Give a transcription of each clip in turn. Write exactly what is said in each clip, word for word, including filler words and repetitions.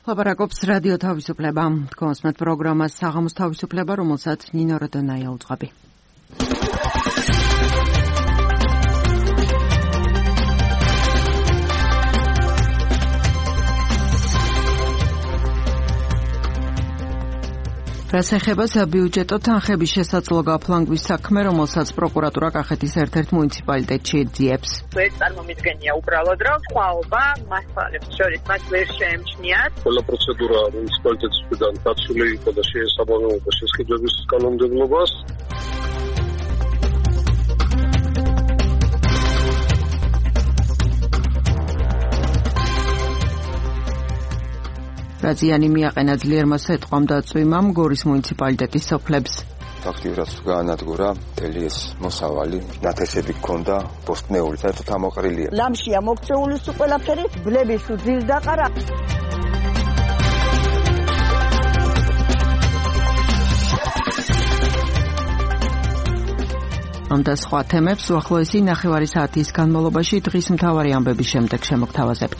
ლაპარაკობს რადიო თავისუფლება. კონსმეთ პროგრამას საღამოს თავისუფლება, რომელსაც ნინო როდონაია უძღვები. რაც ეხება საბიუჯეტო თანხების შესაძლო გაფლანგვის საქმე, რომელსაც პროკურატურა კახეთის ერთ-ერთ მუნიციპალიტეტში ეძიებს. ეს წარმომიდგენია უბრალოდ, რომ სხვაობა მასალებს შორის მათ ვერ შეემჩნიათ. ყველა პროცედურა მუნიციპალიტეტის მხრიდან დაცული იყო და შეესაბამებოდა შესყიდვების კანონმდებლობას. რაზიანი მიაყენა ძლიერმა სეტყვამ და წვიმამ გორის მუნიციპალიტეტის სოფლებს. აქტიურად გაანადგურა მთელი ეს მოსავალი, ნათესები ჰქონდა, ბოსტნეული, საერთოდ ამოყრილია. ლამშია მოქცეული სულ ყველაფერი, ბლები შუძილ დაყარა. ამ და სხვა თემებს უახლოესი ნახევარი საათის განმავლობაში დღის მთავარი ამბების შემდეგ შემოგთავაზებთ.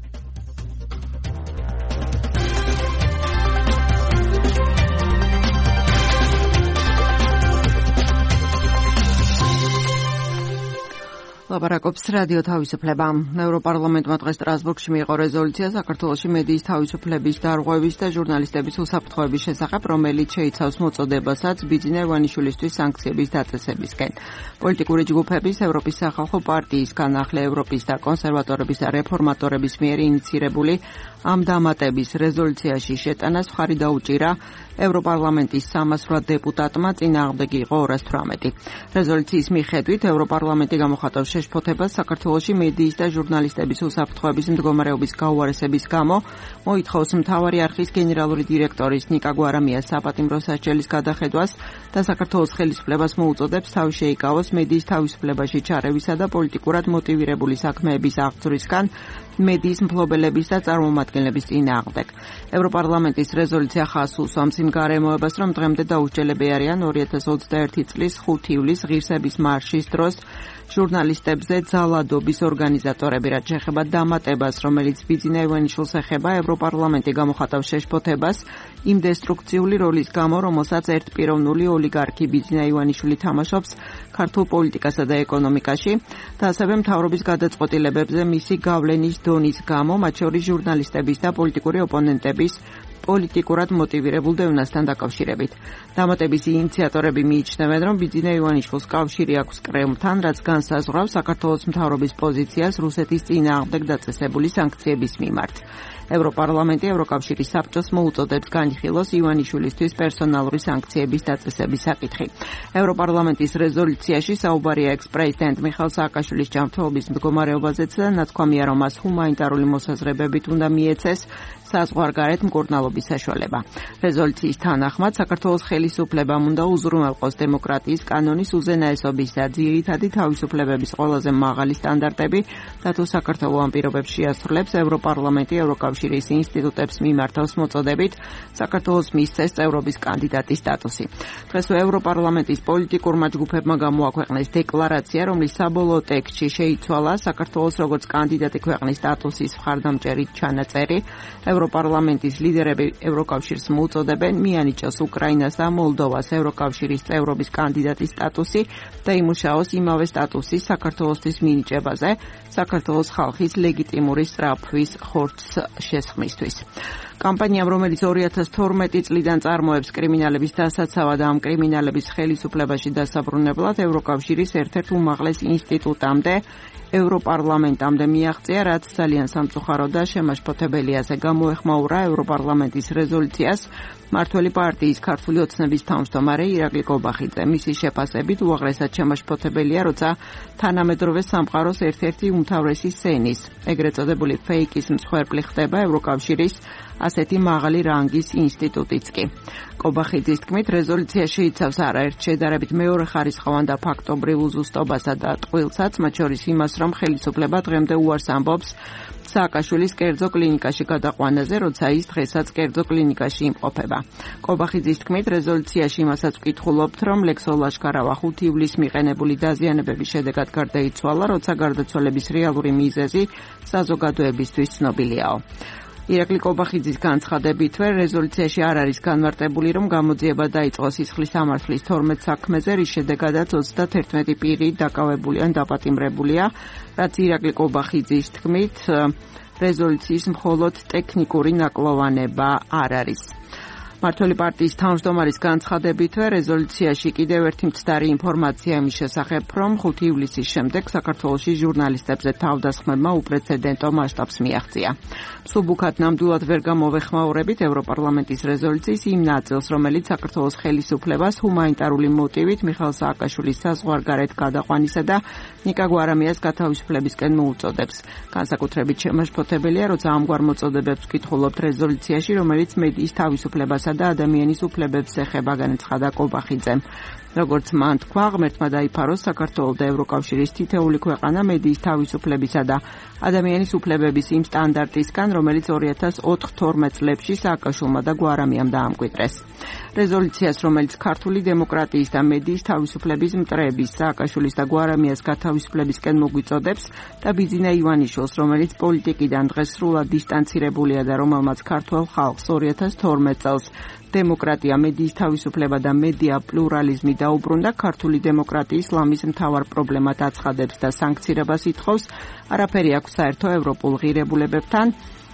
ლაპარაკობს რადიო თავისუფლება. ევროპარლამენტმა დღეს სტრასბურგში მიიღო რეზოლუცია საქართველოში მედიის თავისუფლების დარღვევის და ჟურნალისტების უსაფრთხოების შესახებ, რომელიც შეიცავს მოწოდებასაც ბიძინა ივანიშვილისთვის სანქციების დაწესებისკენ. პოლიტიკური ჯგუფების, ევროპის სახალხო პარტიისგან, ახლა ევროპის და კონსერვატორების და რეფორმატორების მიერ ინიცირებული ამ დამატების რეზოლუციაში შეტანას მხარი დაუჭირა ევროპარლამენტის სამას რვა დეპუტატმა, წინააღმდეგი იყო ორას თვრამეტი. რეზოლუციის მიხედვით ევროპარლამენტი გამოხატავს შეშფოთებას საქართველოში მედიის და ჟურნალისტების უსაფრთხოების მდგომარეობის გაუარესების გამო, მოითხოვს მთავარი არხის გენერალური დირექტორის ნიკა გვარამიას საპატიმრო სასჯელის გადახედვას და საქართველოს ხელისუფლებას მოუწოდებს თავი შეიკავოს მედიის თავისუფლებაში ჩარევისა და პოლიტიკურად მოტივირებული საქმეების აღძვრისგან მედიის მფლობელების და წარმომადგენლების წინააღმდეგ. ევროპარლამენტის რეზოლუცია ხაზს უსვამს იმ გარემოებას, რომ დღემდე დაუსჯელები არიან ორი ათას ოცდაერთი წლის ხუთი ივლისის ღირსების მარშის დროს ჟურნალისტებზე ძალადობის ორგანიზატორები. რაც შეეხება დამატებას, რომელიც ბიძინა ივანიშვილს ეხება, ევროპარლამენტი გამოხატავს შეშფოთებას იმ დესტრუქციული როლის გამო, რომელსაც ერთპიროვნული ოლიგარქი ბიძინა ივანიშვილი თამაშობს ქართულ პოლიტიკასა და ეკონომიკაში და ასევე მთავრობის გადაწყვეტილებებზე მისი გავლენის დონის გამო, მათ შორის ჟურნალისტების და პოლიტიკური ოპონენტების პოლიტიკურად მოტივირებულ დევნასთან დაკავშირებით. დამატების ინიციატორები მიიჩნევენ, რომ ბიძინა ივანიშვილს კავშირი აქვს კრემლთან, რაც განსაზღვრავს საქართველოს მთავრობის პოზიციას რუსეთის წინააღმდეგ დაწესებული სანქციების მიმართ. ევროპარლამენტი ევროკავშირის საბჭოს მოუწოდებს განიხილოს ივანიშვილისთვის პერსონალური სანქციების დაწესების საკითხი. ევროპარლამენტის რეზოლუციაში საუბარია ექს-პრეზიდენტ მიხაილ სააკაშვილის ჯანმრთელობის მდგომარეობაზეც და ნათქვამია, რომ მას ჰუმანიტარული მოსაზრებებით უნდა მიეცეს საზღვარგარეთ მკურნალობის საშუალება. რეზოლუციის თანახმად საქართველოს ხელისუფლებამ უნდა უზრუნველყოს დემოკრატიის კანონის უზენაესობის და ძირითადი თავისუფლებების ყველაზე მაღალი სტანდარტები და თუ საქართველო ამ პირობებს შეასრულებს, ევროპარლამენტი ევროკავშირის ინსტიტუტებს მიმართავს მოწოდებით საქართველოს მისცეს წევრობის კანდიდატის სტატუსი. დღეს ევროპარლამენტის პოლიტიკურმა ჯგუფებმა გამოაქვეყნეს დეკლარაცია, რომლის საბოლოო ტექსტში შეიცვალა საქართველოს როგორც კანდიდატი ქვეყნის სტატუსის მხარდამჭერი ჩანაწერი. ევროპარლამენტის ლიდერები ევროკავშირს მოუწოდებენ მიანიჭოს უკრაინას და მოლდოვას ევროკავშირის წევრობის კანდიდატის სტატუსი და იმუშაოს იმავე სტატუსის საქართველოსთვის მინიჭებაზე საქართველოს ხალხის ლეგიტიმური სწრაფვის ხორცს შესხმისთვის. კამპანიამ, რომელიც ორი ათას თორმეტი წლიდან წარმოებს კრიმინალების დასაცავად და ამ კრიმინალების ხელისუფლებაში დასაბრუნებლად, ევროკავშირის ერთ-ერთ უმაღლეს ინსტიტუტამდე ევროპარლამენტამდე მიაღწია, რაც ძალიან სამწუხარო და შემაშფოთებელიაზე გამოეხმაურა ევროპარლამენტის რეზოლუციას მართველი პარტიის ქართული ოცნების თავმჯდომარე ირაკლი კობახიძე. მისი შეფასებით უაღრესად შემაშფოთებელია, როცა თანამედროვე სამყაროს ერთ-ერთი უმთავრესი სენის, ეგრეთ წოდებული ფეიკის მსხვერპლი ხდება ევროკავშირის ასეთი მაღალი რანგის ინსტიტუტიც კი. კობახიძის თქმით, რეზოლუცია შეიცავს არაერთ შედარებით მეორეხარისხოვან და ფაქტობრივ უზუსტობასა და ტყუილსაც, მათ შორის იმას, რომ ხელისუფლება დღემდე უარს ამბობს სააკაშვილის კერძო კლინიკაში გადაყვანაზე, როცა ის დღესაც კერძო კლინიკაში იმყოფება. კობახიძის თქმით, რეზოლუციაში იმასაც ვკითხულობთ, რომ ლექსო ლაშქარავა ხუთი ივლისს მიყენებული დაზიანებების შედეგად გარდაიცვალა, როცა გარდაცვალების რეალური მიზეზი საზოგადოებისთვის ცნობილიაო. ირაკლი კობახიძის განცხადებითვე რეზოლუციაში არ არის განმარტებული, რომ გამოძიება დაიწყოს სისხლის სამართლის თორმეტ საქმეზე, რის შედეგადაც ოცდათერთმეტი პირი დაკავებული ან დაპატიმრებულია, რაც ირაკლი კობახიძის თქმით რეზოლუციის მხოლოდ ტექნიკური ნაკლოვანება არ არის. მმართველი პარტიის თავმჯდომარის განცხადებითვე რეზოლუციაში კიდევ ერთი მცდარი ინფორმაცია იმის შესახებ, რომ ხუთი ივლისის შემდეგ საქართველოში ჟურნალისტებზე თავდასხმებმა უპრეცედენტო მასშტაბს მიაღწია. მსუბუქად ნამდვილად ვერ გამოვეხმაურებით ევროპარლამენტის რეზოლუციის იმ ნაწილს, რომელიც საქართველოს ხელისუფლებას ჰუმანიტარული მოტივით მიხეილ სააკაშვილის საზღვარგარეთ გადაყვანისა და ნიკა გვარამიას გათავისუფლებისკენ მოუწოდებს. განსაკუთრებით შემაშფოთებელია, როცა ამგვარ მოწოდებებს ვკითხულობთ რეზოლუციაში, რომელიც მედიის თავისუფლებასა და ადამიანის უფლებებს ეხება, განაცხადა კობახიძემ. როგორც მან თქვა, ღმერთმა დაიფაროს საქართველოს და ევროკავშირის თითეული ქვეყანა მედიის თავისუფლებისა და ადამიანის უფლებების იმ სტანდარტისგან, რომელიც ორი ათას თორმეტ წლებში სააკაშვილმა და გვარამიამ დაამკვიდრეს. რეზოლუციას, რომელიც ქართული დემოკრატიის და მედიის თავისუფლების მტრების, სააკაშვილის და გვარამიას გათავისუფლებისკენ მოგვიწოდებს და ბიძინა ივანიშვილს, რომელიც პოლიტიკიდან დღეს სრულად დისტანცირებულია და რომელმაც ქართველ ხალხს ორი ათას თორმეტ წელს დემოკრატია, მედიის თავისუფლება და მედია პლურალიზმი დაუბრუნდა, ქართული დემოკრატიის ლამის მთავარ პრობლემად აცხადებს და სანქცირებას ითხოვს, არაფერი აქვს საერთო ევროპულ ღირებულებებთან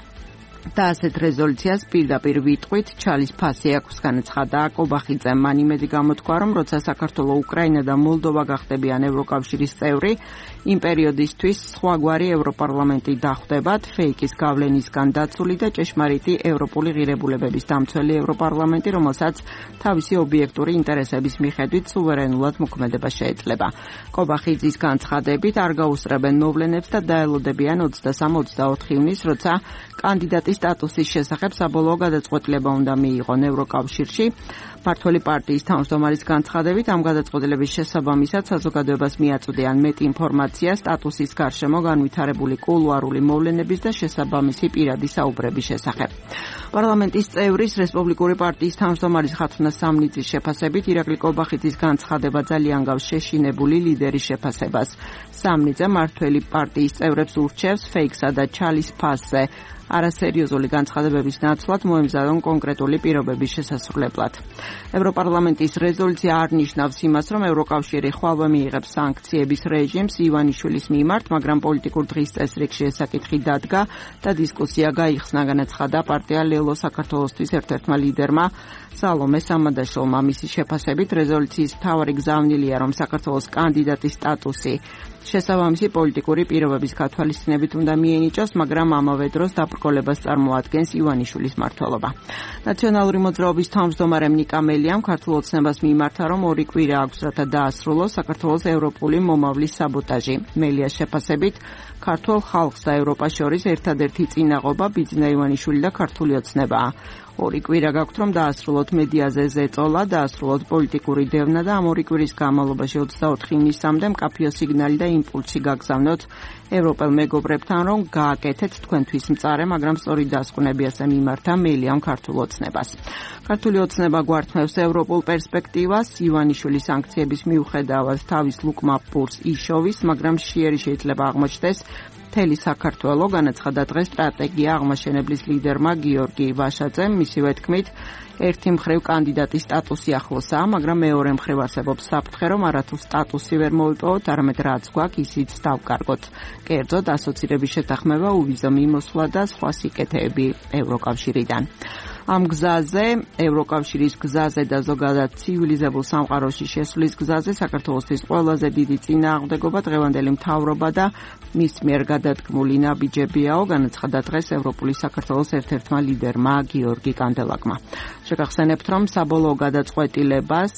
და ასეთ რეზოლუციას პირდაპირ ვიტყვით ჩალის ფასი აქვს, განაცხადა კობახიძემ. მან იმედი გამოთქვა, რომ როცა საქართველო, უკრაინა და მოლდოვა გახდებიან ევროკავშირის წევრი, იმ პერიოდისთვის სხვაგვარი ევროპარლამენტი დახვდებათ, ფეიკის გავლენისგან დაცული და ჭეშმარიტი ევროპული ღირებულებების დამცველი ევროპარლამენტი, რომელსაც თავისი ობიექტური ინტერესების მიხედვით სუვერენულად მოქმედება შეეძლება. კობახიძის განცხადებით არ გაუსწრებენ მოვლენებს და დაელოდებიან ოცდასამ ოცდაოთხ ივნის, როცა კანდიდატის სტატუსის შესახებ საბოლოო გადაწყვეტილება უნდა მიიღონ ევროკავშირში. მმართველი პარტიის თავმჯდომარის განცხადებით ამ გადაწყვეტილების შესაბამისად საზოგადოებას მიაწვდიან მეტ ინფორმაცია სტატუსის გარშემო განვითარებული კულუარული მოვლენების და შესაბამისი პირადი საუბრების შესახებ. პარლამენტის წევრის რესპუბლიკური პარტიის თავმჯდომარის ხათუნა სამნიძის შეფასებით ირაკლი კობახიძის განცხადება ძალიან გავს შეშინებული ლიდერის შეფასებას. სამნიძე მმართველი პარტიის წევრებს ურჩევს ფეიქსა და ჩალის ფასზე არასერიოზული განცხადებების ნაცვლად მოემზადონ კონკრეტული პირობების შესასრულებლად. ევროპარლამენტის რეზოლუცია არ ნიშნავს იმას, რომ ევროკავშირი ხვალვე მიიღებს სანქციების რეჟიმს ივანიშვილის მიმართ, მაგრამ პოლიტიკურ დღის წესრიგში ეს საკითხი დადგა და დისკუსია გაიხსნა, განაცხადა პარტია ლელო საქართველოსთვის ერთ-ერთმა ლიდერმა სალომე სამადაშვილმა. მისი შეფასებით რეზოლუციის მთავარი გზავნილია, რომ საქართველოს კანდიდატის სტატუსი შესაბამისი პოლიტიკური პირობების გათვალისწინებით უნდა მიენიჭოს, მაგრამ ამავე დროს დაბრკოლებას წარმოადგენს ივანიშვილის მმართველობა. ნაციონალური მოძრაობის თავმჯდომარემ ნიკა მელიამ ქართულ ოცნებას მიმართა, რომ ორი კვირა აქვს, რათა დაასრულოს საქართველოს ევროპული მომავლის საბოტაჟი. მელიას შეფასებით ქართულ ხალხს და ევროპას შორის ერთადერთი წინაღობა ბიძინა ივანიშვილი და ქართული ოცნებაა. ორი კვირა გაქვთ, რომ დაასრულოთ მედიაზე ზეწოლა, დაასრულოთ პოლიტიკური დევნა და ამ ორი კვირის განმავლობაში ოცდაოთხ ივნისამდე მკაფიო სიგნალი და იმპულსი გაგზავნოთ ევროპელ მეგობრებთან, რომ გააკეთეთ თქვენთვის მწარე, მაგრამ სწორი დასკვნებიასე მიმართა მელიამ ქართულ ოცნებას. ქართული ოცნება გვართმევს ევროპულ პერსპექტივას, ივანიშვილის სანქციების მიუხედავად თავის ლუკმა პურს იშოვის, მაგრამ შეერი შეიძლება აღმოჩნდეს მთელი საქართველო, განაცხადა დღეს სტრატეგია აღმაშენებლის ლიდერმა გიორგი ვაშაძემ. მისივე თქმით, ერთი მხრივ კანდიდატის სტატუსი ახლოსაა, მაგრამ მეორე მხრივ არსებობს საფრთხე, რომ არათუ სტატუსი ვერ მოვიპოვოთ, არამედ რაც გვაქვს, ისიც დავკარგოთ. კერძოდ, ასოცირების შეთანხმება, უვიზო მიმოსვლა და სხვა სიკეთეები ევროკავშირიდან. ამ გზაზე, ევროკავშირის გზაზე და ზოგადად ცივილიზებულ სამყაროში შესვლის გზაზე საქართველოსთვის ყველაზე დიდი წინააღმდეგობა დღევანდელი მთავრობა და მის მიერ გადადგმული ნაბიჯებიაო, განაცხადა დღეს ევროპული საქართველოს ერთ-ერთმა ლიდერმა გიორგი კანდელაკმა. შეგახსენებთ, რომ საბოლოო გადაწყვეტილებას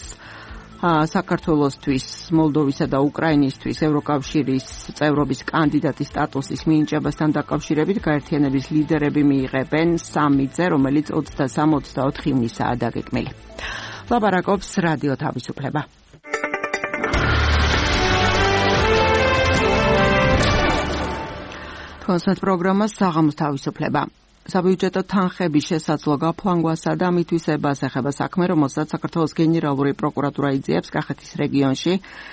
საქართველოსთვის, მოლდოვისა და უკრაინისთვის ევროკავშირის წევრობის კანდიდატის სტატუსის მინიჭებასთან დაკავშირებით გაერთიანების ლიდერები მიიღებენ სამიტზე, რომელიც ოცდასამ ოცდაოთხ ივნისაა დაგეგმილი. ლაპარაკობს რადიო თავისუფლება. თქვენს პროგრამას საღამოს თავისუფლება. საბიუჯეტო თანხების შესაძლო გაფლანგვასა და მითვისებას ეხება საქმე, რომელსაც საქართველოს გენერალური პროკურატურა იძიებს კახეთის რეგიონში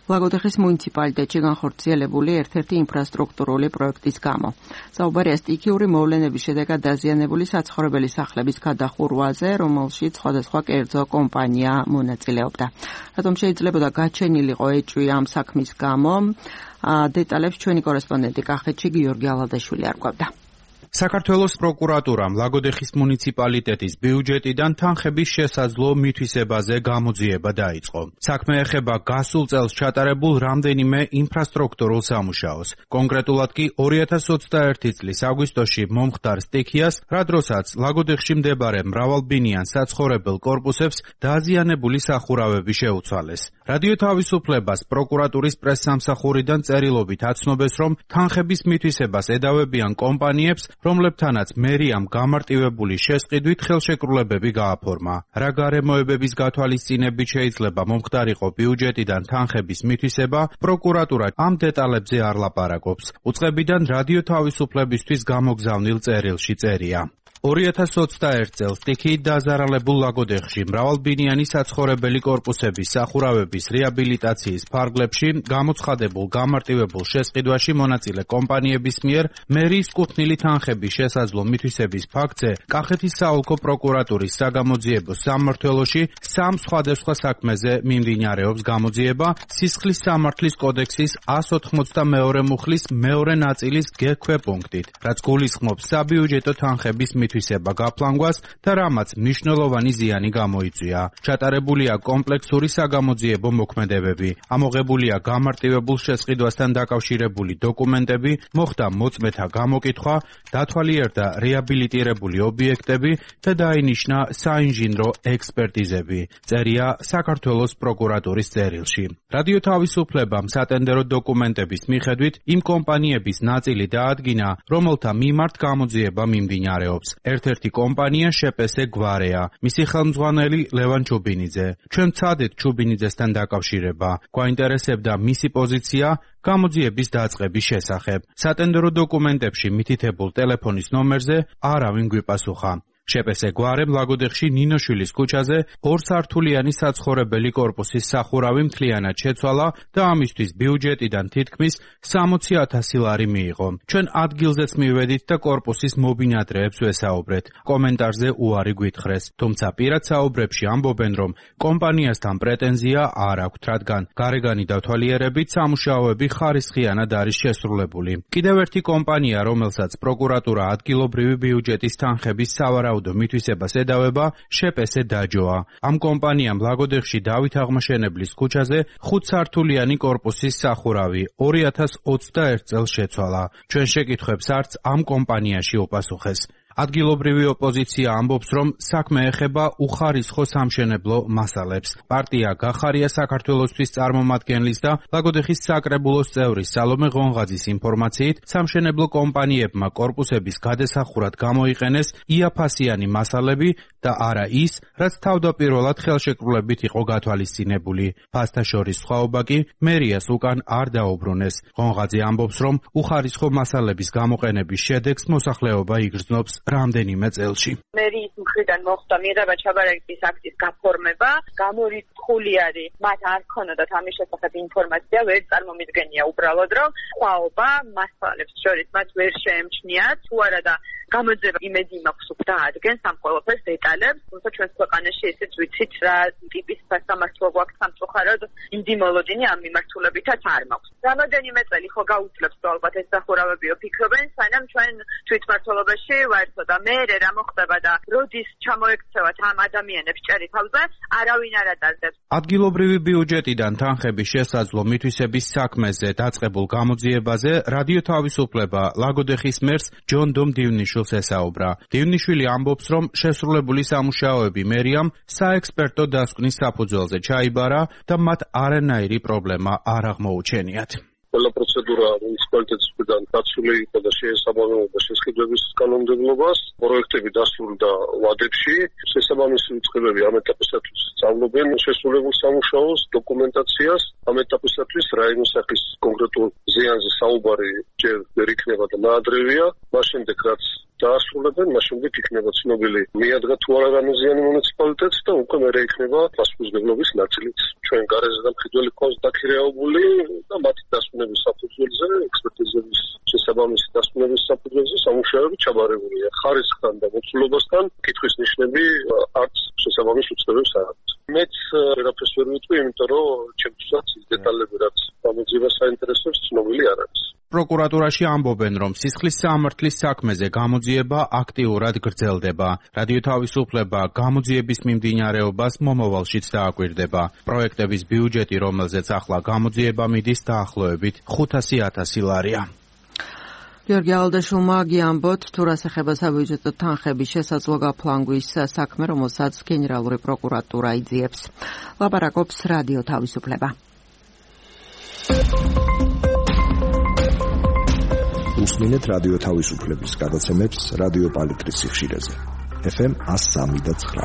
ლაგოდეხის მუნიციპალიტეტში განხორციელებული ერთ-ერთი ინფრასტრუქტურული პროექტის გამო. საუბარია სტიქიური მოვლენების შედეგად დაზიანებული საცხოვრებელი სახლების გადახურვაზე, რომელშიც სხვადასხვა კერძო კომპანია მონაწილეობდა. რატომ შეიძლებოდა გაჩენილიყო ეჭვი ამ საქმის გამო? დეტალებს ჩვენი კორესპონდენტი კახეთში გიორგი ალადაშვილი არკვევდა. საქართველოს პროკურატურამ ლაგოდეხის მუნიციპალიტეტის ბიუჯეტიდან თანხების შესაძლო მითვისებაზე გამოძიება დაიწყო. საქმე ეხება გასულ წელს ჩატარებულ რამდენიმე ინფრასტრუქტურულ სამუშაოს. კონკრეტულად კი ორი ათას ოცდაერთი წლის აგვისტოში მომხდარ სტიქიას, რა დროსაც ლაგოდეხში მდებარე მრავალბინიან საცხოვრებელ კორპუსებს დაზიანებული სახურავები შეუცვალეს. რადიო თავისუფლებას პროკურატურის პრესსამსახურიდან წერილობით აცნობეს, რომ თანხების მითვისებას ედავებიან კომპანიებს, რომლებთანაც მერიამ გამარტივებული შესყიდვით ხელშეკრულებები გააფორმა. რა გარემოებების გათვალისწინებით შეიძლება მომხდარიყო ბიუჯეტიდან თანხების მითვისება, პროკურატურა ამ დეტალებზე არ ლაპარაკობს. უწყებიდან რადიო თავისუფლებისთვის გამოგზავნილ წერილში წერია. ორი ათას ოცდაერთ წელს სტიქიით დაზარალებულ ლაგოდეხში მრავალბინიანი საცხოვრებელი კორპუსების სახურავების რეაბილიტაციის ფარგლებში გამოცხადებულ გამარტივებულ შესყიდვაში მონაწილე კომპანიების მიერ მერიის კუთვნილი თანხების შესაძლო მითვისების ფაქტზე კახეთის საოლქო პროკურატურის საგამოძიებო სამმართველოში სამ სხვადასხვა საქმეზე მიმდინარეობს გამოძიება სისხლის სამართლის კოდექსის ასი ოცდამეორე მუხლის მეორე ნაწილის გექვე პუნქტით, რაც გულისხმობს საბიუჯეტო თანხების მითვისება გაფლანგვას და რამაც მნიშვნელოვანი ზიანი გამოიწვია. ჩატარებულია კომპლექსური საგამოძიებო მოქმედებები. ამოღებულია გამარტივებულ შესყიდვასთან დაკავშირებული დოკუმენტები, მოხდა მოწმეთა გამოკითხვა, დათვალიერდა რეაბილიტირებული ობიექტები და დაინიშნა საინჟინრო ექსპერტიზები. წერია საქართველოს პროკურატურის წერილში. რადიო თავისუფლებამ სატენდერო დოკუმენტების მიხედვით იმ კომპანიების ნაწილი დაადგინა, რომელთა მიმართ გამოძიება მიმდინარეობს. ერთ-ერთი კომპანია შეპესე გვარეა, მისი ხელმძღვანელი ლევან ჩუბინიძე. ჩვენ ვცადეთ ჩუბინიძესთან დაკავშირება. გვაინტერესებდა მისი პოზიცია გამოძიების დაწყების შესახებ. სატენდერო დოკუმენტებში მითითებულ ტელეფონის ნომერზე არავინ გვიპასუხა. შეპესე გვარემ ლაგოდეხში ნინოშვილის ქუჩაზე ორსართულიანი საცხოვრებელი კორპუსის სახურავი მთლიანად შეცვალა და ამისთვის ბიუჯეტიდან თითქმის სამოცი ათასი ლარი მიიღო. ჩვენ ადგილზეც მივედით და კორპუსის მობინადრეებს ვესაუბრეთ. კომენტარზე უარი გვითხრეს, თუმცა პირად საუბრებში ამბობენ, რომ კომპანიასთან პრეტენზია არ აქვთ, რადგან გარეგანი დათვალიერებით სამუშაოები ხარისხიანად არის შესრულებული. კიდევ ერთი კომპანია, რომელსაც პროკურატურა ადგილობრივი ბიუჯეტის თანხების სავარაუდო მითვისებას ედავება, შეპესე დაჯოა. ამ კომპანიამ ლაგოდეხში დავით აღმაშენებლის ქუჩაზე ხუთსართულიანი კორპუსის სახურავი ორი ათას ოცდაერთ წელს შეცვალა. ჩვენ შეკითხვებს არც ამ კომპანიაში უპასუხეს. ადგილობრივი ოპოზიცია ამბობს, რომ საქმე ეხება უხარისხო სამშენებლო მასალებს. პარტია გახარია საქართველოსთვის წარმომადგენლის და ლაგოდეხის საკრებულოს წევრის სალომე ღონღაძის ინფორმაციით, სამშენებლო კომპანიებმა კორპუსების გადასახურად გამოიყენეს იაფასიანი მასალები და არა ის, რაც თავდაპირველად ხელშეკრულებით იყო გათვალისწინებული. ფასთაშორის სხვაობა კი მერიას უკან არ დაუბრუნეს. ღონღაძე ამბობს, რომ უხარისხო მასალების გამოყენების შედეგს მოსახლეობა იგრძნობს რამდენიმე წელში. მერიის მხრიდან მოხდა მიღება ჩაბარების აქტის გაფორმება, გამორიცხული არის, მათ არ ქონოდათ ამის შესახებ ინფორმაცია, ვერ წარმომიდგენია უბრალოდ, რომ სხვაობა მასალებს შორის მათ ვერ შეემჩნიათ, თუ არა და გამოძიება იმედი მაქვს უკვე დაადგენს ამ ყველაფერს დეტალებს, თუმცა ჩვენს ქვეყანაში ესეც ვიცით რა ტიპის სასამართლო გვაქვს სამწუხაროდ იმდიმოლოდინი ამ მიმართულებითაც არ მაქვს. რამოდენიმე წელი ხო გაუძლებს ალბათ ეს სახურავებიო ფიქრობენ, სანამ ჩვენ თვითმმართველობაში ვაერთო და მე რა მოხდება და როდის ჩამოექცევათ ამ ადამიანებს ჭერი თავზე, არავინ არ ატარებს. ადგილობრივი ბიუჯეტიდან თანხების შესაძლო მითვისების საქმეზე დაწყებულ გამოძიებაზე რადიო თავისუფლება ლაგოდეხის მერს ჯონ დომ დივნიშვილს ესაუბრა. დივნიშვილი ამბობს, რომ შესრულებული სამუშაოები მერიამ საექსპერტო დასკვნის საფუძველზე ჩაიბარა და მათ არანაირი პრობლემა არ აღმოუჩენიათ. ყველა პროცედურა მუნიციპალიტეტის მხრიდან დაცული იყო და შეესაბამებოდა შესყიდვების კანონმდებლობას. პროექტები დასრულდა ვადებში. შესაბამისი უწყებები ამ ეტაპისათვის სწავლობენ შესრულებულ სამუშაოს, დოკუმენტაციას. ამ ეტაპისათვის რაიმის სახის კონკრეტულ ზიანზე საუბარი ჯერ ვერ იქნება და ნაადრევია. მას შემდეგ რაც დაასრულებენ, მას შემდეგ იქნება ცნობილი მიადგა თუ არა რამეზიანი მუნიციპალიტეტს და უკვე მერე იქნება პასუხისმგებლობის ნაწილიც. ჩვენ გარეზე და მხედველი ქონს დაქირავებული და მათი დასვენების საფუძველზე, ექსპერტიზების შესაბამისი დასვენების საფუძველზე სამუშაოები ჩაბარებულია. ხარისხთან და მოცულობასთან კითხვის ნიშნები არც შესაბამის უწყებებს არ აქვს. მეც ვერაფერს ვერ ვიტყვი, იმიტომ რომ ჩემთვისაც ის დეტალები რაც გამოძიება საინტერესოებს ცნობილი არ არის. პროკურატურაში ამბობენ, რომ სისხლის სამართლის საქმეზე გამოძიება აქტიურად გრძელდება. რადიო თავისუფლება გამოძიების მიმდინარეობას მომავალშიც დააკვირდება. პროექტების ბიუჯეტი, რომელზეც ახლა გამოძიება მიდის, დაახლოებით ხუთასი ათასი ლარია. გიორგი ალდაშვილმა გიამბოთ, თუ რას ეხება საბიუჯეტო თანხების შესაძლო გაფლანგვის საქმე, რომელსაც გენერალური პროკურატურა იძიებს. ლაპარაკობს რადიო თავისუფლება. უსმინეთ რადიო თავისუფლების გადაცემებს რადიო პალიტრის სიხშირეზე. ეფ ემ one oh three point nine.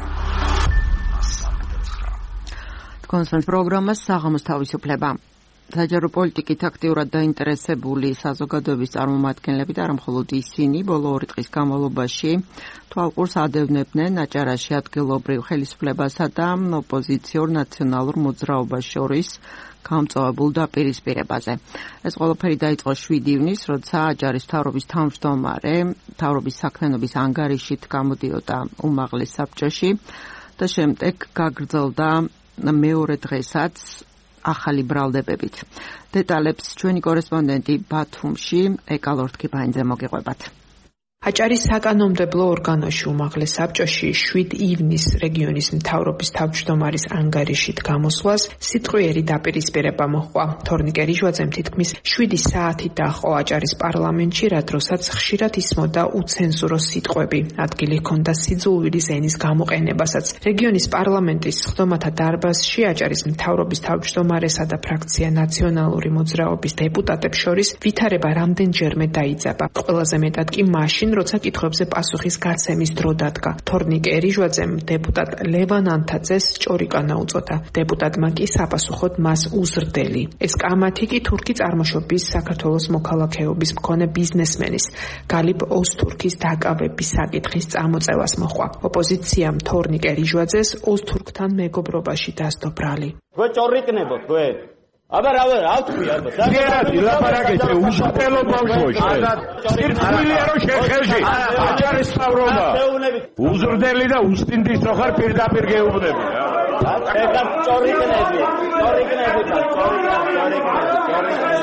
კონსერტ პროგრამას საღამოს თავისუფლება. საჯარო პოლიტიკით აქტიურად დაინტერესებული საზოგადოების წარმომადგენლები და არა მხოლოდ ისინი ბოლო ორი დღის განმავლობაში თვალყურს ადევნებდნენ აჭარაში ადგილობრივ ხელისუფლებასა და ოპოზიციურ ნაციონალურ მოძრაობას შორის გამწვავებულ დაპირისპირებაზე. ეს ყველაფერი დაიწყო შვიდი ივნისს, როცა აჭარის მთავრობის თავმჯდომარე მთავრობის საქმიანობის ანგარიშით გამოდიოდა უმაღლეს საბჭოში და შემდეგ გაგრძელდა მეორე დღესაც ახალი ბრალდებებით. დეტალებს ჩვენი კორესპონდენტი ბათუმში ეკალორთქიფაინძე მოგიყვებათ. აჭარის საკანონმდებლო ორგანოში უმაღლეს საბჭოში შვიდი ივნისს რეგიონის მთავრობის თავმჯდომარის ანგარიშით გამოსვლას სიტყვიერი დაპირისპირება მოჰყვა. თორნიკე რიჟვაძემ თითქმის შვიდი საათი დაჰყო აჭარის პარლამენტში, რა დროსაც ხშირად ისმოდა უცენზურო სიტყვები. ადგილი ჰქონდა სიძულვილის ენის გამოყენებასაც. რეგიონის პარლამენტის სხდომათა დარბაზში აჭარის მთავრობის თავმჯდომარესა და ფრაქცია ნაციონალური მოძრაობის დეპუტატებს შორის ვითარება რამდენჯერმე დაიძაბა. ყველაზე მეტად კი მაშინ, როცა კითხვებზე პასუხის გაცემის დრო დადგა. თორნიკე რიჟვაძემ დეპუტატ ლევან ანთაძეს ჭორიკანა უწოდა. დეპუტატმა კი საპასუხოდ მას უზრდელი. ეს კამათი კი თურქი წარმოშობის საქართველოს მოქალაქეობის მქონე ბიზნესმენის გალიბ ოზთურქის დაკავების საკითხის წამოწევას მოჰყვა. ოპოზიციამ თორნიკე რიჟვაძეს ოზთურქთან მეგობრობაში დასდო ბრალი. გვე ჭორიკნებოთ გვე აბა რა რა ავთქვი აბა საგერატი ლაპარაკეთ უშუალო ბავშვოში სირთულია რომ შეხელში აჭარის მთავრობა უზრდელი და უსტინდის რო ხარ პირდაპირ გეუბნები რა ეხლა ჭორიკნები ჭორიკნები და ჭორიკნები ჭორიკნები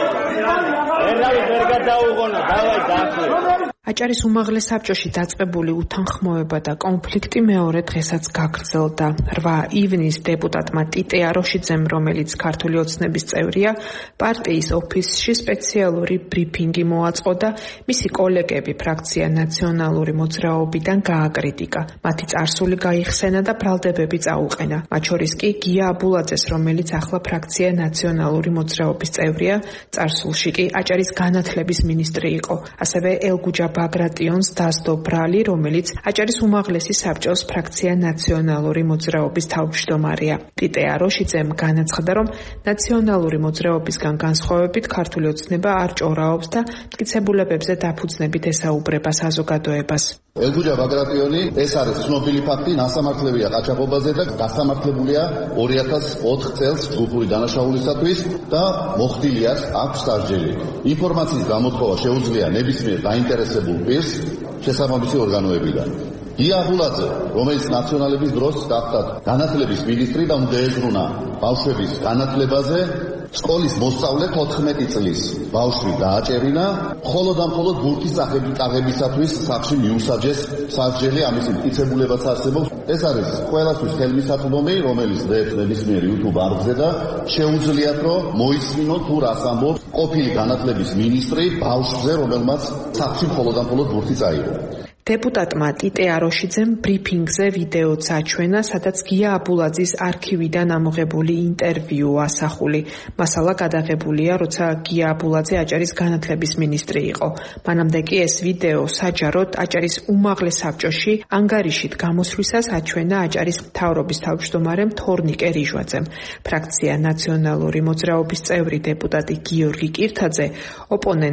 ერავი ვერ გადაუღონა დავაი დაახლე აჭარის უმაღლეს საბჭოში დაწყებული უთანხმოება და კონფლიქტი მეორე დღესაც გაგრძელდა. რვა ივნისს დეპუტატმა ტიტე აროშიძემ, რომელიც ქართული ოცნების წევრია, პარტიის ოფისში სპეციალური ბრიფინგი მოაწყო და მისი კოლეგები ფრაქცია ნაციონალური მოძრაობიდან გააკრიტიკა. მათი წარსული გაიხსენა და ბრალდებები წაუყენა. მათ შორის კი გია აბულაძეს, რომელიც ახლა ფრაქცია ნაციონალური მოძრაობის წევრია, წარსულში კი აჭარის განათლების მინისტრი იყო. ასევე ელგუჯა ბაგრატიონს დასდო ბრალი, რომელიც აჭარის უმაღლესი საბჭოს ფრაქცია ნაციონალური მოძრაობის თავმჯდომარეა. ტიტე აროშიძემ განაცხადა, რომ ნაციონალური მოძრაობისგან განსხვავებით ქართული ოცნება არ ჭორაობს და მტკიცებულებებზე დაფუძნებით ესაუბრება საზოგადოებას. ელგუჯა ბაგრატიონი ეს არის ცნობილი ფაქტი, ნასამართლებია ყაჩაღობაზე და გასამართლებულია ორი ათას ოთხ წელს ჯგუფური დანაშაულისათვის და მოხდილია აქვს სასჯელი. ინფორმაციის გამოთხოვა შეუძლია ნებისმიერ დაინტერესებულ პირს შესაბამისი ორგანოებიდან. გია აბულაძე, რომელიც ნაციონალების დროს გახდა განათლების მინისტრი და უნდა ეძღვნა ბავშვების განათლებაზე, სკოლის მოსწავლე თოთხმეტი წლის ბავშვი დააჭერინა, მხოლოდ და მხოლოდ ბურთის აღებისათვის სახში მიუსაჯეს სასჯელი, ამის მტკიცებულებაც არსებობს. ეს არის ყველასთვის ხელმისაწვდომი, რომელიც ნებისმიერ YouTube არხზე და შეუძლიათ რომ მოისმინონ თუ რას ამბობს ყოფილი განათლების მინისტრი ბავშვზე, რომელმაც სახში მხოლოდ და მხოლოდ ბურთი წაიღო. დეპუტატმა ტიტე აროშიძემ ბრიფინგზე ვიდეოც აჩვენა, სადაც გია აბულაძის არქივიდან ამოღებული ინტერვიუ ასახული. მასალა გადაღებულია, როცა გია აბულაძე აჭარის განათლების მინისტრი იყო. მანამდე კი ეს ვიდეო საჯაროდ აჭარის უმაღლეს საბჭოში ანგარიშით გამოსვლისას აჩვენა აჭარის მთავრობის თავმჯდომარემ თორნიკე რიჟვაძემ. ფრაქცია ნაციონალური მოძრაობის წევრი დეპუტატი გიორგი კირთაძე ოპონენტს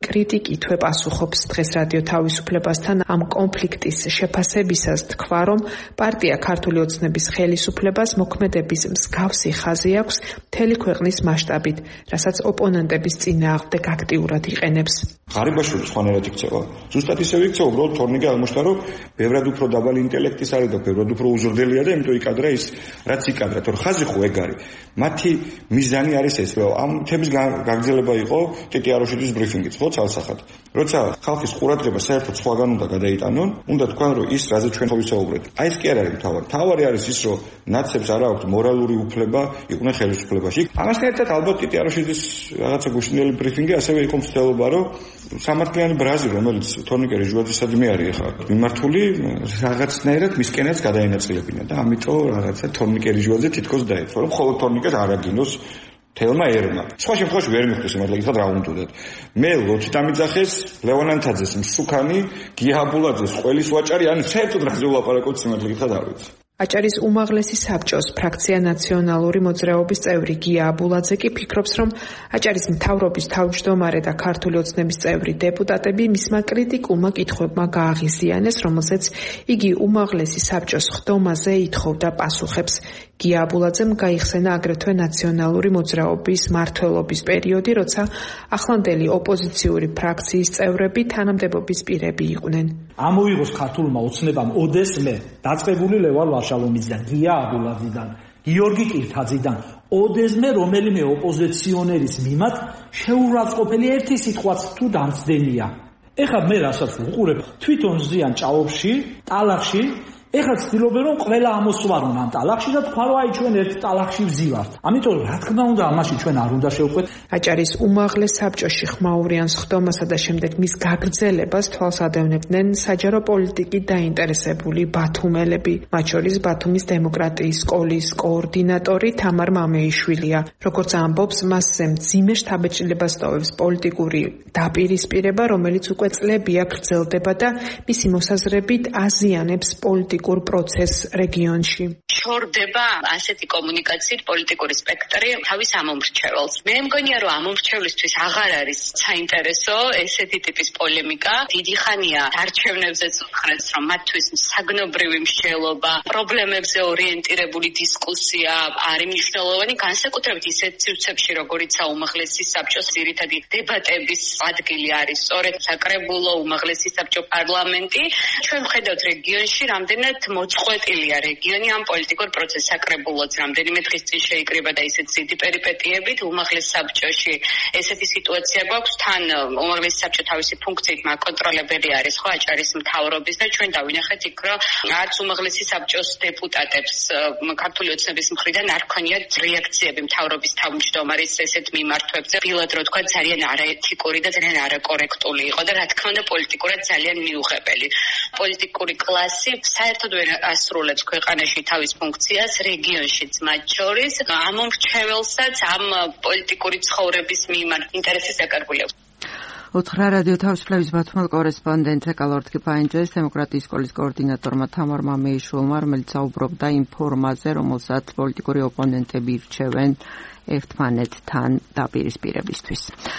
კრიტიკით ვეპასუხობს დღეს რადიო თავისუფლებასთან ამ კონფლიქტის შეფასებისას თქვა, რომ პარტია ქართული ოცნების ხელისუფლებას მოქმედების მსგავსი ხაზი აქვს მთელი ქვეყნის მასშტაბით, რასაც ოპონენტების წინააღმდეგ აქტიურად იყენებს. ღარიბაშვილი სხვანაირად იქცევა. ზუსტად ისევე იქცევა, უბრალოდ თორნიკე აღმოჩნდა, რომ ბევრად უფრო დაბალი ინტელექტის არის და ბევრად უფრო უზრდელია და იმიტომ იკადრა ის, რაც იკადრა, თორე ხაზი ხო ეგ არის. მათი მიზანი არის ეს, რომ ამ თემის გაგრძელება იყო ტიტი აროშიძის ბრიფინგიც, ხო, ცალსახად. როცა ხალხის ყურადღება საერთოდ სხვაგან უნდა გადაიტანონ, უნდა თქვან, რომ ის, რაზე ჩვენ ხო ვისაუბრეთ. აი ეს კი არ არის მთავარი. მთავარი არის ის, რომ ნაცებს არ აქვთ მორალური უფლება იყვნენ ხელისუფლებაში. ამასთან ერთად ალბათ ტიტი აროშიძის რაღაცა გუშინდელი ბრიფინგი ასევე იყო მცდელობა, რომ სამართლიანი ბრაზი, რომელიც თორნიკე რეჟუაძისადმი არის ახლა მიმართული, რაღაცნაირად მისკენაც გადაინაწილებინა და ამიტომ რაღაცა თორნიკე რეჟუაძე თითქოს დაეცვა, რომ მხოლოდ თორნიკეს არ აგინოს თელმა ერმა. სხვა შემთხვევაში ვერ მიხვდეს იმათ ლეგითად რა უნდათ. მე ლოცით ამიძახეს, ლევან ანთაძეს მსუქანი, გია აბულაძეს ყველის ვაჭარი, ანუ საერთოდ რაზე ვლაპარაკობთ იმათ ლეგითად არ ვიცი. აჭარის უმაღლესი საბჭოს ფრაქცია ნაციონალური მოძრაობის წევრი გია აბულაძე კი ფიქრობს, რომ აჭარის მთავრობის თავმჯდომარე და ქართული ოცნების წევრი დეპუტატები მისმა კრიტიკულმა კითხვებმა გააღიზიანეს, რომელზეც იგი უმაღლესი საბჭოს ხდომაზე ითხოვდა პასუხებს. გია აბულაძემ გაიხსენა აგრეთვე ნაციონალური მოძრაობის მმართველობის პერიოდი, როცა ახლანდელი ოპოზიციური ფრაქციის წევრები თანამდებობის პირები იყვნენ. ამოიღოს ქართულმა ოცნებამ ოდესმე დაწყებული ლევან ვარშავონიძიდან, გია აბულაძიდან, გიორგი კირთაძიდან, ოდესმე რომელიმე ოპოზიციონერის მიმართ შეურაცხყოფელი ერთი სიტყვაც თუ დამცდენია. ეხლა მე რასაც ვუყურებ, თვითონ ზიან ჭაობში, ტალახში, ეხლა ცდილობენ რომ ყველა ამოსვარონ ამ ტალახში და თქვა რომ აი ჩვენ ერთ ტალახში ვზივართ. ამიტომ რა თქმა უნდა ამაში ჩვენ არ უნდა შევყვეთ. აჭარის უმაღლეს საბჭოში ხმაურიან სხდომასა და შემდეგ მის გაგრძელებას თვალს ადევნებდნენ საჯარო პოლიტიკით დაინტერესებული ბათუმელები, მათ შორის ბათუმის დემოკრატიის სკოლის კოორდინატორი თამარ მამეიშვილია. როგორც ამბობს, მასზე მძიმე შთაბეჭდილებას ტოვებს პოლიტიკური დაპირისპირება, რომელიც უკვე წლებია გრძელდება და მისი მოსაზრებით აზიანებს პოლიტიკურ პროცესს რეგიონში. შორდება ასეთი კომუნიკაციით პოლიტიკური სპექტრი თავის ამომრჩეველს. მე მგონია, რომ ამომრჩევლისთვის აღარ არის საინტერესო ესეთი ტიპის პოლემიკა. დიდი ხანია არჩევნებზეც უხრეს, რომ მათთვის საგნობრივი მსჯელობა, პრობლემებზე ორიენტირებული დისკუსია არის მნიშვნელოვანი, განსაკუთრებით ისეთ სივრცეებში, როგორიცაა უმაღლესი საბჭოს ძირითადი დებატების ადგილი არის სწორედ საკრებულო უმაღლესი საბჭო პარლამენტი. ჩვენ ვხედავთ რეგიონში რამდენად მოწყვეტილია რეგიონი ამ პოლიტიკურ პროცესს. საკრებულოც რამდენიმე დღის წინ შეიკრიბა და ისეთ ძიდი პერიპეტიებით უმაღლეს საბჭოში ესეთი სიტუაცია გვაქვს. თან უმაღლესი საბჭო თავისი ფუნქციით მაკონტროლებელი არის ხო აჭარის მთავრობის და ჩვენ დავინახეთ იქ, რომ არც უმაღლესი საბჭოს დეპუტატებს ქართული ოცნების მხრიდან არ ქონიათ რეაქციები მთავრობის თავმჯდომარის ესეთ მიმართვებზე. ბილად რო თქვა ძალიან არაეთიკური და ძალიან არაკორექტული იყო და რა თქმა უნდა პოლიტიკურად ძალიან მიუღებელი. პოლიტიკური კლასი საერთოდ ვერ ასრულებს ქვეყანაში თავის ფუნქციას რეგიონშიც მათ შორის ამომრჩეველსაც ამ პოლიტიკური ცხოვრების მიმართ ინტერესის დაკარგული აქვს. უთხრა რადიო თავისუფლების ბათუმელ კორესპონდენტ ეკალორთკი ფაინჯეს დემოკრატიის სკოლის კოორდინატორმა თამარ მამეიშვილმა, რომელიც საუბრობდა იმ ფორმაზე, რომელსაც პოლიტიკური ოპონენტები ირჩევენ ერთმანეთთან დაპირისპირებისთვის.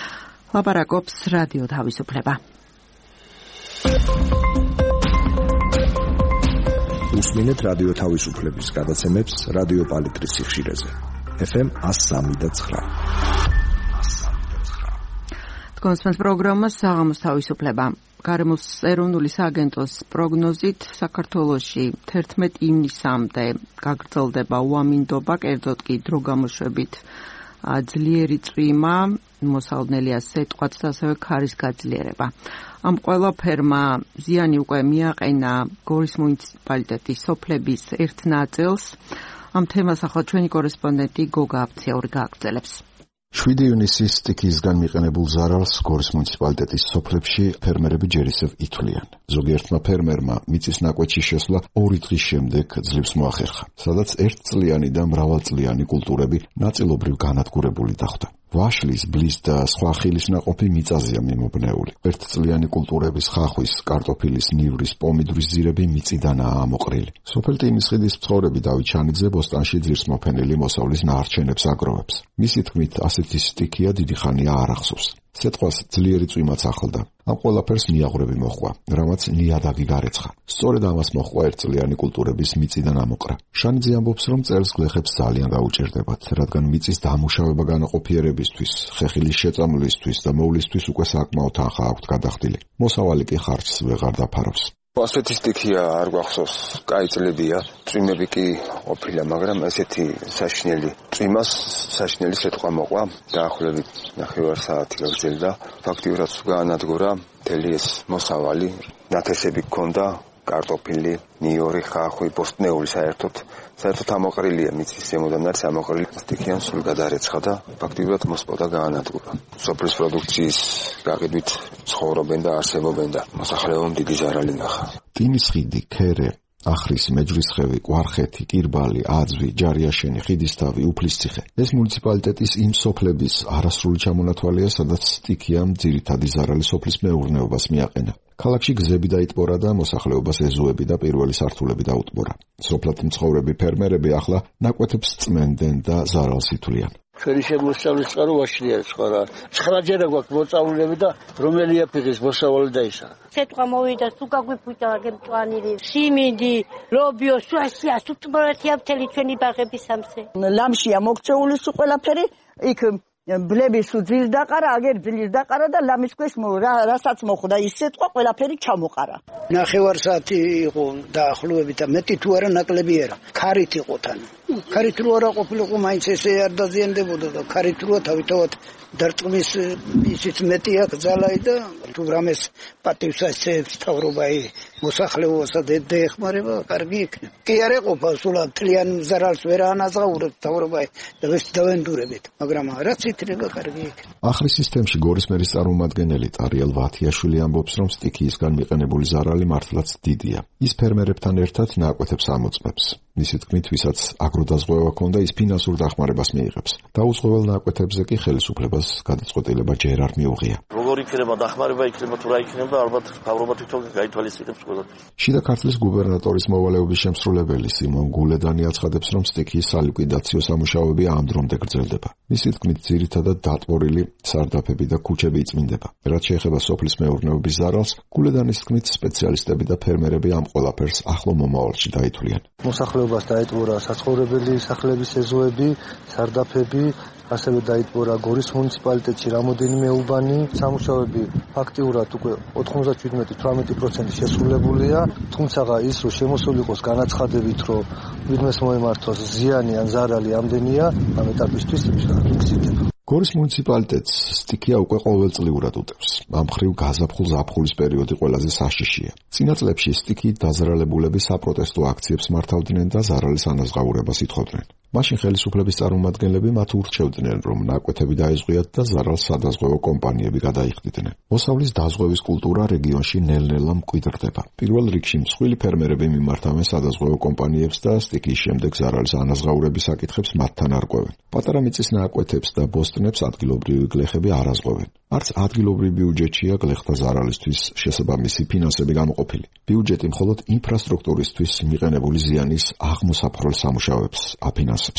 ლაპარაკობს რადიო თავისუფლება. უსმინეთ რადიო თავისუფლების გადაცემებს რადიო პალიტრის სიხშირეზე. ეფ ემ one oh three point nine. კონსპენს პროგრამა საღამოს თავისუფლება. გარემოს ეროვნული სააგენტოს პროგნოზით საქართველოში თერთმეტ ივნისამდე გაგრძელდება უამინდობა, კერძოდ კი დროგამოშვებით ძლიერი წვიმა, მოსალოდნელია სეტყვაც და ასევე ქარის გაძლიერება. ამ ყველაფერმა ზიანი უკვე მიაყენა გორის მუნიციპალიტეტის სოფლების ერთ ნაწილს. ამ თემას ახლა ჩვენი კორესპონდენტი გოგა აფციური გააგრძელებს. შვიდი ივნისის სტიქიისგან მიყენებულ ზარალს გორის მუნიციპალიტეტის სოფლებში ფერმერები ჯერ ისევ ითვლიან. ზოგიერთმა ფერმერმა მიწის ნაკვეთში შესვლა ორი დღის შემდეგ ძლივს მოახერხა, სადაც ერთწლიანი და მრავალწლიანი კულტურები ნაწილობრივ განადგურებული დახვდა. ვაშლის, ბლის და სხვა ხილის ნაყოფი მიწაზეა მიმობნეული. ერთწლიანი კულტურების ხახვის, კარტოფილის, ნივრის, პომიდრის ძირები მიწიდანაა ამოყრილი. სოფელ ტიმისხიდის მცხოვრები დავით ჩანიძე ბოსტანში ძირს მოფენილი მოსავლის ნაარჩენებს აგროვებს. მისი თქმით, ასეთი სტიქია დიდი ხანია არ ახსოვს. სიტყვას ძლიერი წვიმაც ახლდა. ამ ყველაფერს მიაღვრები მოჰყვა, რამაც ნიადაგი გარეცხა. სწორედ ამას მოჰყვა ერთწლიანი კულტურების მიწიდან ამოყრა. შანიძე ამბობს, რომ წელს გლეხებს ძალიან გაუჭირდებათ, რადგან მიწის დამუშავება განაყოფიერებისთვის, ხეხილის შეწამვლისთვის და მოვლისთვის უკვე საკმაო თანხა აქვთ გადახდილი. მოსავალი კი ხარჯს ვეღარ დაფარავს. ასეთი სტიქია არ გვახსოვს, კაი წლებია, წვიმები კი ყოფილა, მაგრამ ესეთი საშინელი წვიმას საშინელი სიტყვა მოყვა, დაახლოებით ნახევარ საათი გაგრძელდა. ფაქტიურად გაანადგურა მთელი ეს მოსავალი, ნათესები გქონდა, კარტოფილი, ნიორი, ხახვი, ბოსტნეული საერთოდ, საერთოდ ამოყრილია მიწის ზემოდან არის ამოყრილი სტიქიან სულ გადარეცხა და ფაქტიურად მოსპოდა გაანადგურა. სოფლის პროდუქციის გაყიდვით ცხოვრობენ და არსებობენ და მოსახლეობამ დიდი ზარალი ნახა. ტინის ხიდი, ქერე, ახრის, მეჯვრისხევი, კვარხეთი, კირბალი, აძვი, ჯარიაშენი, ხიდისთავი, უფლისციხე. ეს მუნიციპალიტეტის იმ სოფლების არასრული ჩამონათვალია, სადაც სტიქიამ ძირითადი ზარალი სოფლის მეურნეობას მიაყენა. ქალაქში გზები დაიტბორა და მოსახლეობას ეზოები და პირველი სართულები დაუტბორა. სოფლად მცხოვრები ფერმერები ახლა ნაკვეთებს წმენდნენ და ზარალს ითვლიან. ჩვენი შემოსავლის წყარო ვაშლია სხვა რა. ცხრაჯერა გვაქვს მოწავლულები და რომელია ფიღის მოსავალი და ისა. სიტყვა მოვიდა თუ გაგვიფუჭა გემწვანილი, სიმინდი, ლობიო, სუასია, სუტბროთია მთელი ჩვენი ბაღები სამსე. ლამშია მოქცეული სულ ყველაფერი, იქ ბლების ძილ დაყარა, აგერ ძილის დაყარა და ლამის ქვეშ რასაც მოხვდა ის სიტყვა ყველაფერი ჩამოყარა. ნახევარ საათი იყო დაახლოებით და მეტი თუ არა ნაკლები არა. ქარით იყო თან. ქარით რო არა ყოფილიყო მაინც ესე არ დაზიანდებოდა და ქარით როა თავისთავად დარწმის ისიც მეტი აქ ძალაი და თუ რამეს პატივს ასწევს თავრობაი მოსახლეობასა და ეხმარება კარგი იქნება. კი არ ეყოფა სულ მთლიან ზარალს ვერ ანაზღაურებს თავრობაი და ეს დავენდურებით, მაგრამ რაც იქნება კარგი იქნება. ახრის სისტემში გორის მერის წარმომადგენელი ტარიელ ვათიაშვილი ამბობს, რომ სტიქიისგან მიყენებული ზარალი მართლაც დიდია. ის ფერმერებთან ერთად ნაკვეთებს ამოწმებს. მისი თქმით, ვისაც აგროდაზღვევა ჰქონდა, ის ფინანსურ დახმარებას მიიღებს. დაუწყოვალ ნაკვეთებზე კი ხელისუფლებას გადაწყვეტილება ჯერ არ მიუღია. როგორ იქნება დახმარება, იქნება თუ რა იქნება, ალბათ თავრობა თვითონ გაითვალისწინებს ყველაფერს. შიდა ქართლის გუბერნატორის მოვალეობის შემსრულებელი სიმონ გულედანი აცხადებს, რომ სტიქიის სალიკვიდაციო სამუშაოები ამ დრომდე გრძელდება. მისი თქმით, ძირითადად დატბორილი სარდაფები და ქუჩები იწმინდება. რაც შეეხება სოფლის მეურნეობის ზარალს, გულედანის თქმით, სპეციალისტები და ფერმერები ამ ყველაფერს ახლო მომავალში დაითვლიან. მოსახლეობას დაეტბორა საცხოვრებელი სახლების ეზოები, სარდაფები, ასევე დაიტბორა გორის მუნიციპალიტეტში რამოდენიმე უბანი. სამუშაოები ფაქტიურად უკვე ოთხმოცდაშვიდმეტი თვრამეტი პროცენტი შესრულებულია, თუმცა ის რომ შემოსული იყოს განაცხადებით, რომ ვინმეს მოემართოს ზიანი ან ზარალი ამდენია, ამ ეტაპისთვის გრძელდება. გორის მუნიციპალიტეტს სტიქია უკვე ყოველწლიურად უტევს. ამ მხრივ გაზაფხულ-ზაფხულის პერიოდი ყველაზე საშიშია. წინა წლებში სტიქიით დაზარალებულები საპროტესტო აქციებს მართავდნენ და ზარალის ანაზღაურებას ითხოვდნენ. მაშინ ხელისუფლების წარმომადგენლები მათ ურჩევდნენ, რომ ნაკვეთები დაეზღვიათ და ზარალს სადაზღვევო კომპანიები გადაიხდიდნენ. მოსავლის დაზღვევის კულტურა რეგიონში ნელ-ნელა მკვიდრდება. პირველ რიგში მსხვილი ფერმერები მიმართავენ სადაზღვევო კომპანიებს და სტიქიის შემდეგ ზარალის ანაზღაურების საკითხებს მათთან არღვევენ. პატარა მიწის ნაკვეთებს და ბოსტნებს ადგილობრივი გლეხები არ აზღვევენ. არც ადგილობრივ ბიუჯეტშია გლეხთა ზარალისთვის შესაბამისი ფინანსები გამოყოფილი. ბიუჯეტი მხოლოდ ინფრასტრუქტურისთვის მიყენებული ზიანის აღმოსაფრთხო სამუშაოებს აფინანსებს.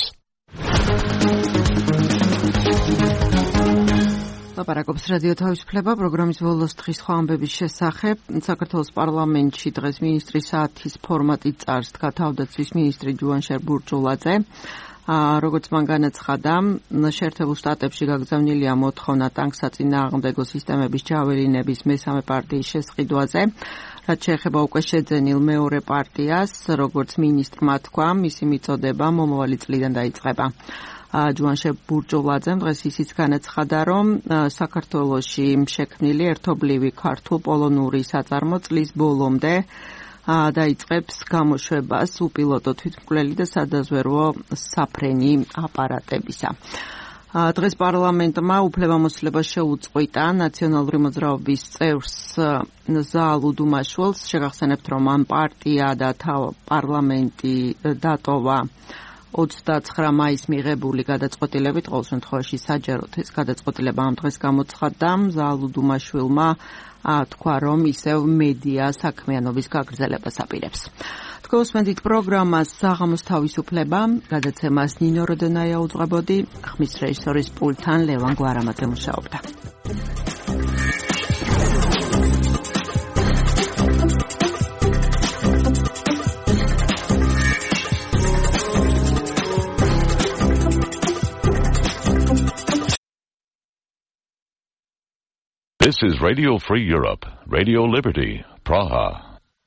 ლაპარაკობს რადიო თავისუფლება პროგრამის ბოლოს დღის სხვა ამბების შესახებ. საქართველოს პარლამენტში დღეს მინისტრის საათის ფორმატით წარსდგა თავდაცვის მინისტრი ჯუანშერ ბურჯულაძე. როგორც მან განაცხადა, შეერთებულ შტატებში გაგზავნილია მოთხოვნა ტანკსაწინააღმდეგო სისტემების ჯაველინების მესამე პარტიის შესყიდვაზე. რაც შეეხება უკვე შეძენილ მეორე პარტიას, როგორც მინისტრმა თქვა, მისი მიწოდება მომავალი წლიდან დაიწყება. ჯუანშერ ბურჯულაძემ დღეს ისიც განაცხადა, რომ საქართველოში შექმნილი ერთობლივი ქართულ-პოლონური საწარმო წლის ბოლომდე დაიწყებს გამოშვებას უპილოტო თვითმკვლელი და სადაზვერვო საფრენი აპარატებისა. დღეს პარლამენტმა უფლებამოსილება შეუწყვიტა ნაციონალური მოძრაობის წევრს ზაალ უდუმაშვილს. შეგახსენებთ, რომ ამ პარტია და პარლამენტი დატოვა ოცდაცხრა მაისს მიღებული გადაწყვეტილებით, ყოველ შემთხვევაში საჯაროდ ეს გადაწყვეტილება ამ დღეს გამოცხადდა. ზაალ უდუმაშვილმა თქვა, რომ ისევ მედია საქმიანობის გაგრძელებას აპირებს. თქვენ უსმენთ პროგრამას საღამოს თავისუფლება, გადაცემას ნინო როდონაია უძღვებოდი, ხმის რეჟისორის პულტთან ლევან გვარამაძე მუშაობდა. This is Radio Free Europe, Radio Liberty, Praha.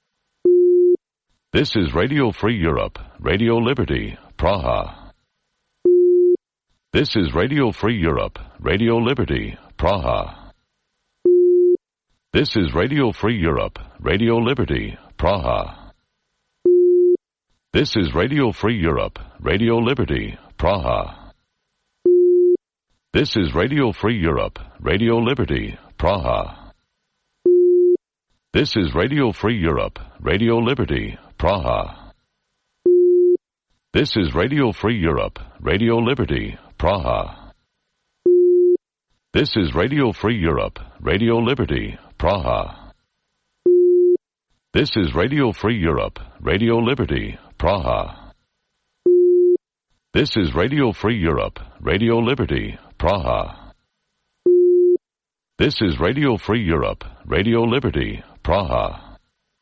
This is Radio Free Europe, Radio Liberty, Praha. This is Radio Free Europe, Radio Liberty, Praha. This is Radio Free Europe, Radio Liberty, Praha. This is Radio Free Europe, Radio Liberty, Praha. This is Radio Free Europe, Radio Liberty, Praha. This is Radio Free Europe, Radio Liberty, Praha. This is Radio Free Europe, Radio Liberty, Praha. This is Radio Free Europe, Radio Liberty, Praha. This is Radio Free Europe, Radio Liberty, Praha. This is Radio Free Europe, Radio Liberty, Praha. This is Radio Free Europe, Radio Liberty, Praha.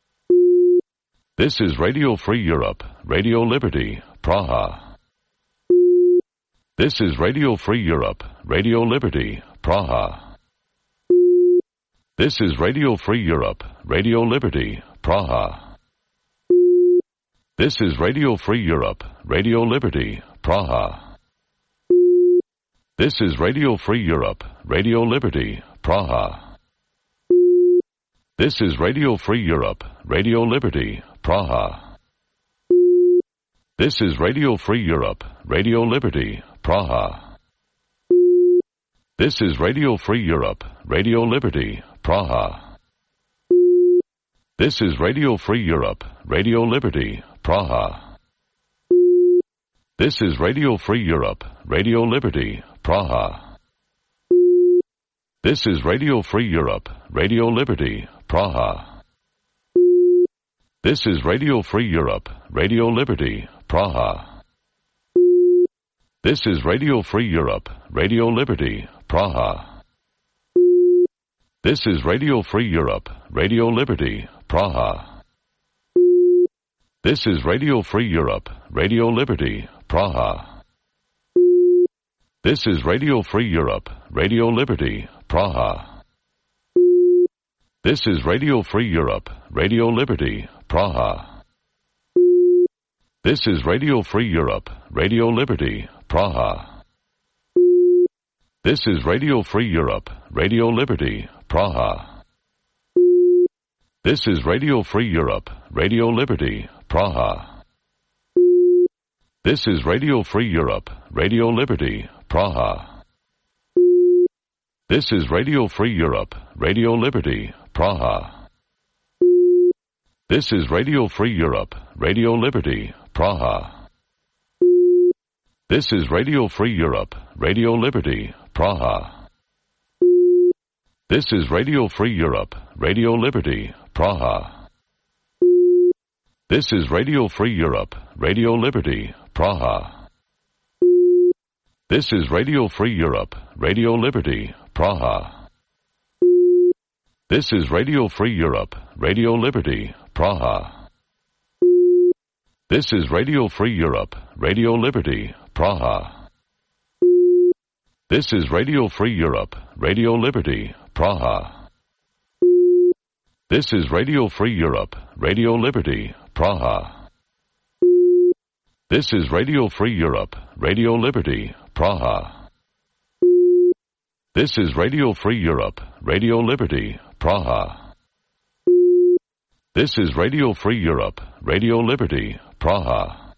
This is Radio Free Europe, Radio Liberty, Praha. This is Radio Free Europe, Radio Liberty, Praha. This is Radio Free Europe, Radio Liberty, Praha. This is Radio Free Europe, Radio Liberty, Praha. This is Radio Free Europe, Radio Liberty, Praha. This is Radio Free Europe, Radio Liberty, Praha. This is Radio Free Europe, Radio Liberty, Praha. This is Radio Free Europe, Radio Liberty, Praha. This is Radio Free Europe, Radio Liberty, Praha. This is Radio Free Europe, Radio Liberty, Praha. This is Radio Free Europe, Radio Liberty, Praha. This is Radio Free Europe, Radio Liberty, Praha. This is Radio Free Europe, Radio Liberty, Praha. This is Radio Free Europe, Radio Liberty, Praha. This is Radio Free Europe, Radio Liberty, Praha. This is Radio Free Europe, Radio Liberty, Praha. This is Radio Free Europe, Radio Liberty, Praha. This is Radio Free Europe, Radio Liberty, Praha. This is Radio Free Europe, Radio Liberty, Praha. This is Radio Free Europe, Radio Liberty, Praha. This is Radio Free Europe, Radio Liberty, Praha. This is Radio Free Europe, Radio Liberty, Praha. This is Radio Free Europe, Radio Liberty, Praha. This is Radio Free Europe, Radio Liberty, Praha. This is Radio Free Europe, Radio Liberty, Praha. This is Radio Free Europe, Radio Liberty, Praha. This is Radio Free Europe, Radio Liberty, Praha. This is Radio Free Europe, Radio Liberty, Praha. This is Radio Free Europe, Radio Liberty, Praha. This is Radio Free Europe, Radio Liberty, Praha. This is Radio Free Europe, Radio Liberty, Praha. This is Radio Free Europe, Radio Liberty, Praha. This is Radio Free Europe, Radio Liberty, Praha. This is Radio Free Europe, Radio Liberty, Praha.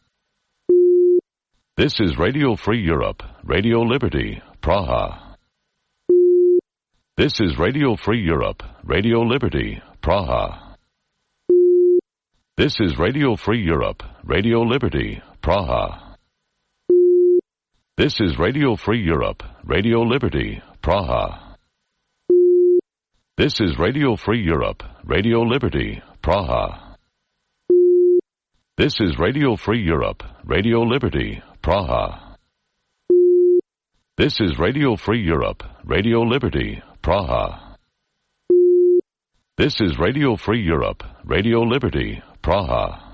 This is Radio Free Europe, Radio Liberty, Praha. This is Radio Free Europe, Radio Liberty, Praha. This is Radio Free Europe, Radio Liberty, Praha. This is Radio Free Europe, Radio Liberty, Praha. This is Radio Free Europe, Radio Liberty, Praha. This is Radio Free Europe, Radio Liberty, Praha. This is Radio Free Europe, Radio Liberty, Praha. This is Radio Free Europe, Radio Liberty, Praha.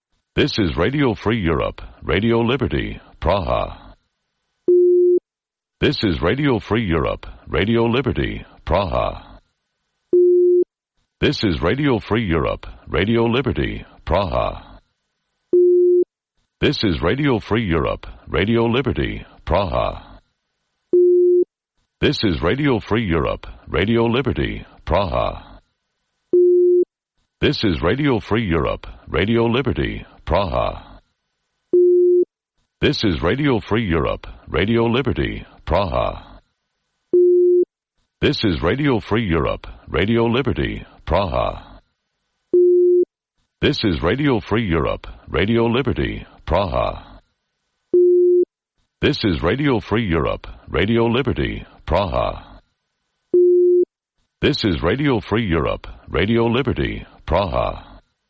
This is Radio Free Europe, Radio Liberty, Praha. This is Radio Free Europe, Radio Liberty, Praha. This is Radio Free Europe, Radio Liberty, Praha. This is Radio Free Europe, Radio Liberty, Praha. This is Radio Free Europe, Radio Liberty, Praha. This is Radio Free Europe, Radio Liberty, Praha. This is Radio Free Europe, Radio Liberty, Praha. This is Radio Free Europe, Radio Liberty, Praha. This is Radio Free Europe, Radio Liberty, Praha. This is Radio Free Europe, Radio Liberty, Praha. This is Radio Free Europe, Radio Liberty, Praha.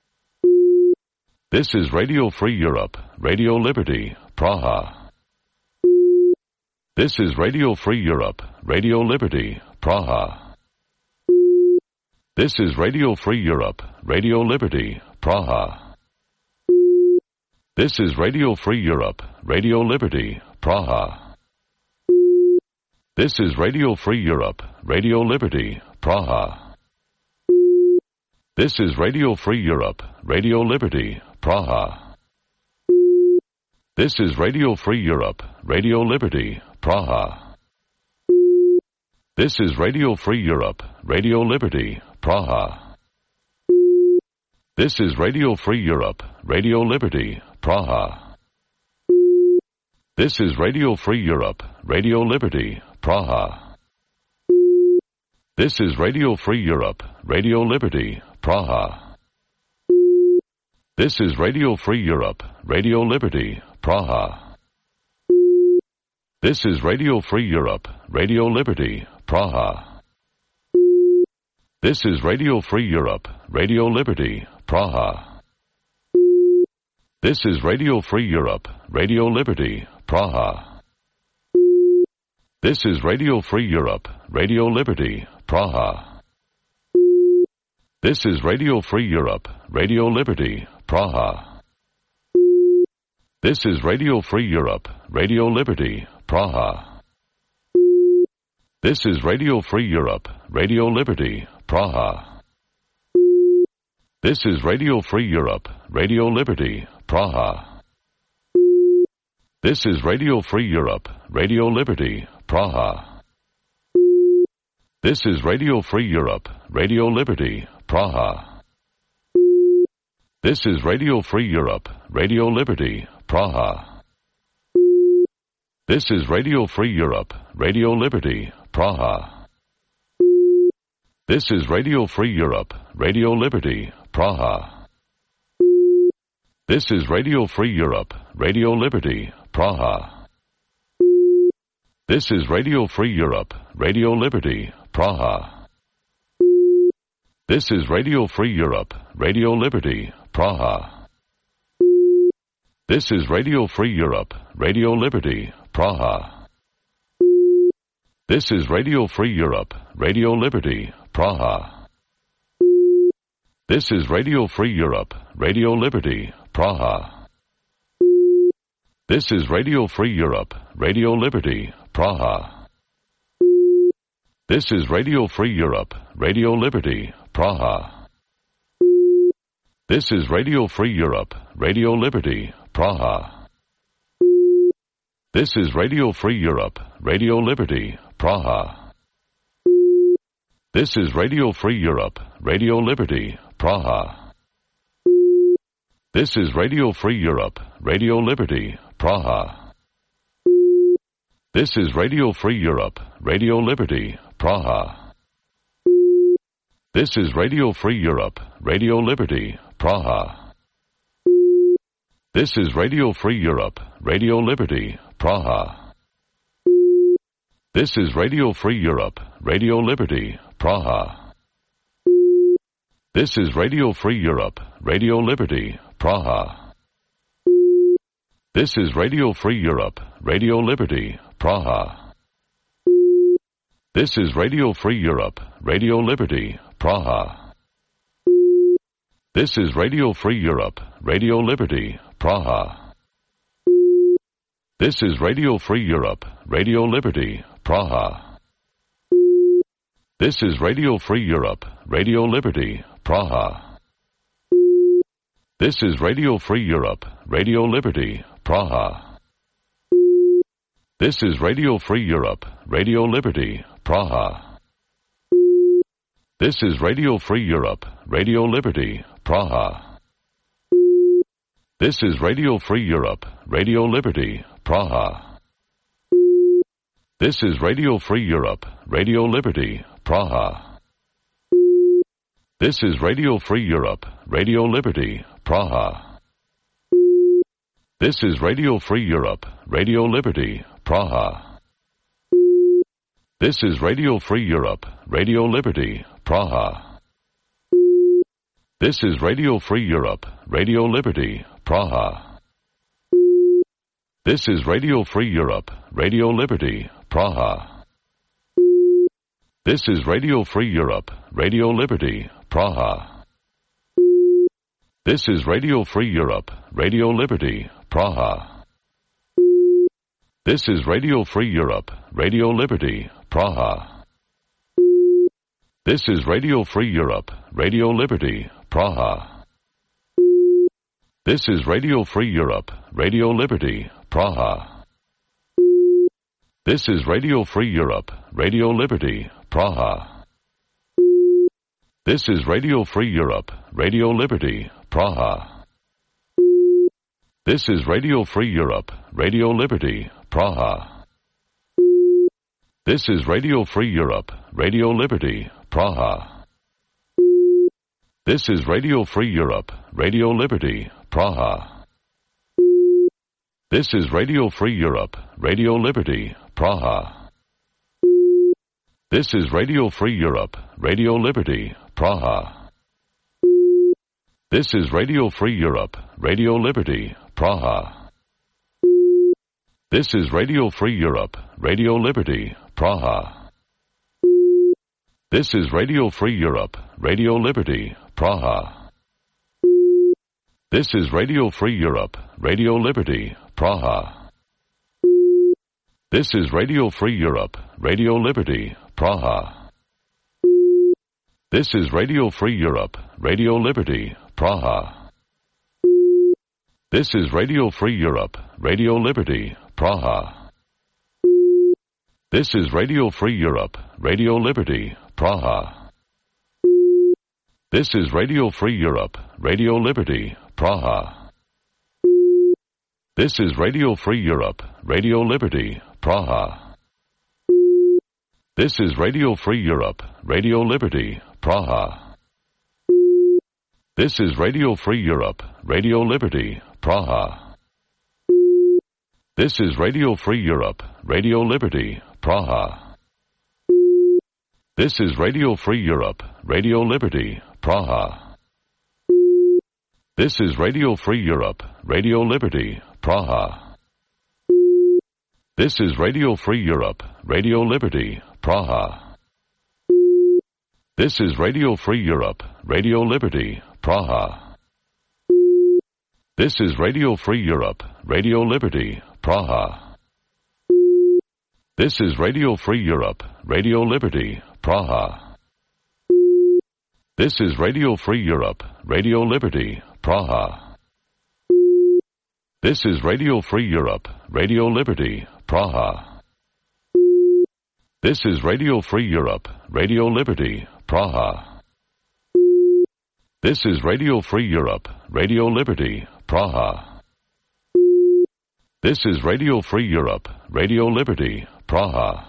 This is Radio Free Europe, Radio Liberty, Praha. This is Radio Free Europe, Radio Liberty, Praha. This is Radio Free Europe, Radio Liberty, Praha. This is Radio Free Europe, Radio Liberty, Praha. This is Radio Free Europe, Radio Liberty, Praha. This is Radio Free Europe, Radio Liberty, Praha. This is Radio Free Europe, Radio Liberty, Praha. This is Radio Free Europe, Radio Liberty, Praha. This is Radio Free Europe, Radio Liberty, Praha. This is Radio Free Europe, Radio Liberty, Praha. This is Radio Free Europe, Radio Liberty, Praha. This is Radio Free Europe, Radio Liberty, Praha. This is Radio Free Europe, Radio Liberty, Praha. This is Radio Free Europe, Radio Liberty, Praha. This is Radio Free Europe, Radio Liberty, Praha. This is Radio Free Europe, Radio Liberty, Praha. This is Radio Free Europe, Radio Liberty, Praha. This is Radio Free Europe, Radio Liberty, Praha. This is Radio Free Europe, Radio Liberty, Praha. This is Radio Free Europe, Radio Liberty, Praha. This is Radio Free Europe, Radio Liberty, Praha. This is Radio Free Europe, Radio Liberty, Praha. This is Radio Free Europe, Radio Liberty, Praha. This is Radio Free Europe, Radio Liberty, Praha. This is Radio Free Europe, Radio Liberty, Praha. This is Radio Free Europe, Radio Liberty, Praha. This is Radio Free Europe, Radio Liberty, Praha. This is Radio Free Europe, Radio Liberty, Praha. This is Radio Free Europe, Radio Liberty, Praha. This is Radio Free Europe, Radio Liberty, Praha. This is Radio Free Europe, Radio Liberty, Praha. This is Radio Free Europe, Radio Liberty, Praha. This is Radio Free Europe, Radio Liberty, Praha. This is Radio Free Europe, Radio Liberty, Praha. This is Radio Free Europe, Radio Liberty, Praha. This is Radio Free Europe, Radio Liberty, Praha. This is Radio Free Europe, Radio Liberty, Praha. This is Radio Free Europe, Radio Liberty, Praha. This is Radio Free Europe, Radio Liberty, Praha. This is Radio Free Europe, Radio Liberty, Praha. This is Radio Free Europe, Radio Liberty, Praha. This is Radio Free Europe, Radio Liberty, Praha. This is Radio Free Europe, Radio Liberty, Praha. This is Radio Free Europe, Radio Liberty, Praha. This is Radio Free Europe, Radio Liberty, Praha. This is Radio Free Europe, Radio Liberty, Praha. This is Radio Free Europe, Radio Liberty, Praha. This is Radio Free Europe, Radio Liberty, Praha. This is Radio Free Europe, Radio Liberty, Praha. This is Radio Free Europe, Radio Liberty, Praha. This is Radio Free Europe, Radio Liberty, Praha. This is Radio Free Europe, Radio Liberty, Praha. This is Radio Free Europe, Radio Liberty, Praha. This is Radio Free Europe, Radio Liberty, Praha. This is Radio Free Europe, Radio Liberty, Praha. This is Radio Free Europe, Radio Liberty, Praha. This is Radio Free Europe, Radio Liberty, Praha. This is Radio Free Europe, Radio Liberty, Praha. This is Radio Free Europe, Radio Liberty, Praha. This is Radio Free Europe, Radio Liberty, Praha. This is Radio Free Europe, Radio Liberty, Praha. This is Radio Free Europe, Radio Liberty, Praha. This is Radio Free Europe, Radio Liberty, Praha. This is Radio Free Europe, Radio Liberty, Praha. This is Radio Free Europe, Radio Liberty, Praha. This is Radio Free Europe, Radio Liberty, Praha. This is Radio Free Europe, Radio Liberty, Praha. This is Radio Free Europe, Radio Liberty, Praha. This is Radio Free Europe, Radio Liberty, Praha. This is Radio Free Europe, Radio Liberty, Praha. This is Radio Free Europe, Radio Liberty, Praha. This is Radio Free Europe, Radio Liberty, Praha. This is Radio Free Europe, Radio Liberty, Praha. This is Radio Free Europe, Radio Liberty, Praha. This is Radio Free Europe, Radio Liberty, Praha. This is Radio Free Europe, Radio Liberty, Praha. This is Radio Free Europe, Radio Liberty, Praha. This is Radio Free Europe, Radio Liberty, Praha. This is Radio Free Europe, Radio Liberty, Praha. This is Radio Free Europe, Radio Liberty, Praha. This is Radio Free Europe, Radio Liberty, Praha. This is Radio Free Europe, Radio Liberty, Praha. This is Radio Free Europe, Radio Liberty, Praha. This is Radio Free Europe, Radio Liberty, Praha. This is Radio Free Europe, Radio Liberty, Praha. This is Radio Free Europe, Radio Liberty, Praha. This is Radio Free Europe, Radio Liberty, Praha. This is Radio Free Europe, Radio Liberty, Praha. This is Radio Free Europe, Radio Liberty, Praha. This is Radio Free Europe, Radio Liberty, Praha. This is Radio Free Europe, Radio Liberty, Praha. This is Radio Free Europe, Radio Liberty, Praha. This is Radio Free Europe, Radio Liberty, Praha.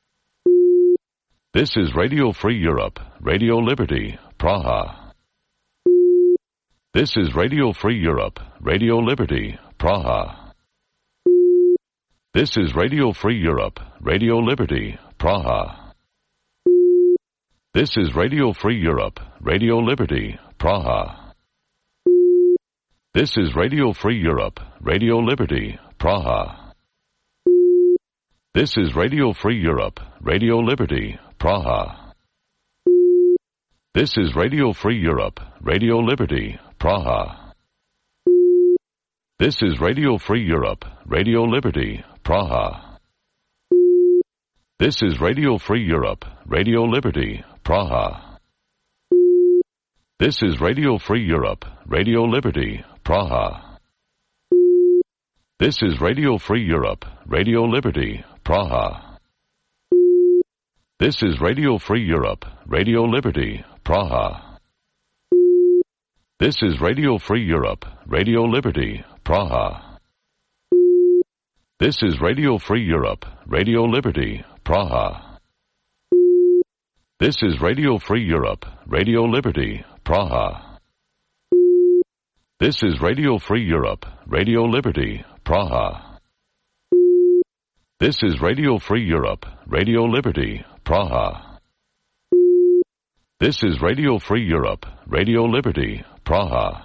This is Radio Free Europe, Radio Liberty, Praha. This is Radio Free Europe, Radio Liberty, Praha. This is Radio Free Europe, Radio Liberty, Praha. This is Radio Free Europe, Radio Liberty, Praha. This is Radio Free Europe, Radio Liberty, Praha. This is Radio Free Europe, Radio Liberty, Praha. This is Radio Free Europe, Radio Liberty, Praha. This is Radio Free Europe, Radio Liberty, Praha. This is Radio Free Europe, Radio Liberty, Praha. This is Radio Free Europe, Radio Liberty, Praha. This is Radio Free Europe, Radio Liberty, Praha. This is Radio Free Europe, Radio Liberty, Praha. This is Radio Free Europe, Radio Liberty, Praha. This is Radio Free Europe, Radio Liberty, Praha. This is Radio Free Europe, Radio Liberty, Praha. This is Radio Free Europe, Radio Liberty, Praha. This is Radio Free Europe, Radio Liberty, Praha. This is Radio Free Europe, Radio Liberty, Praha.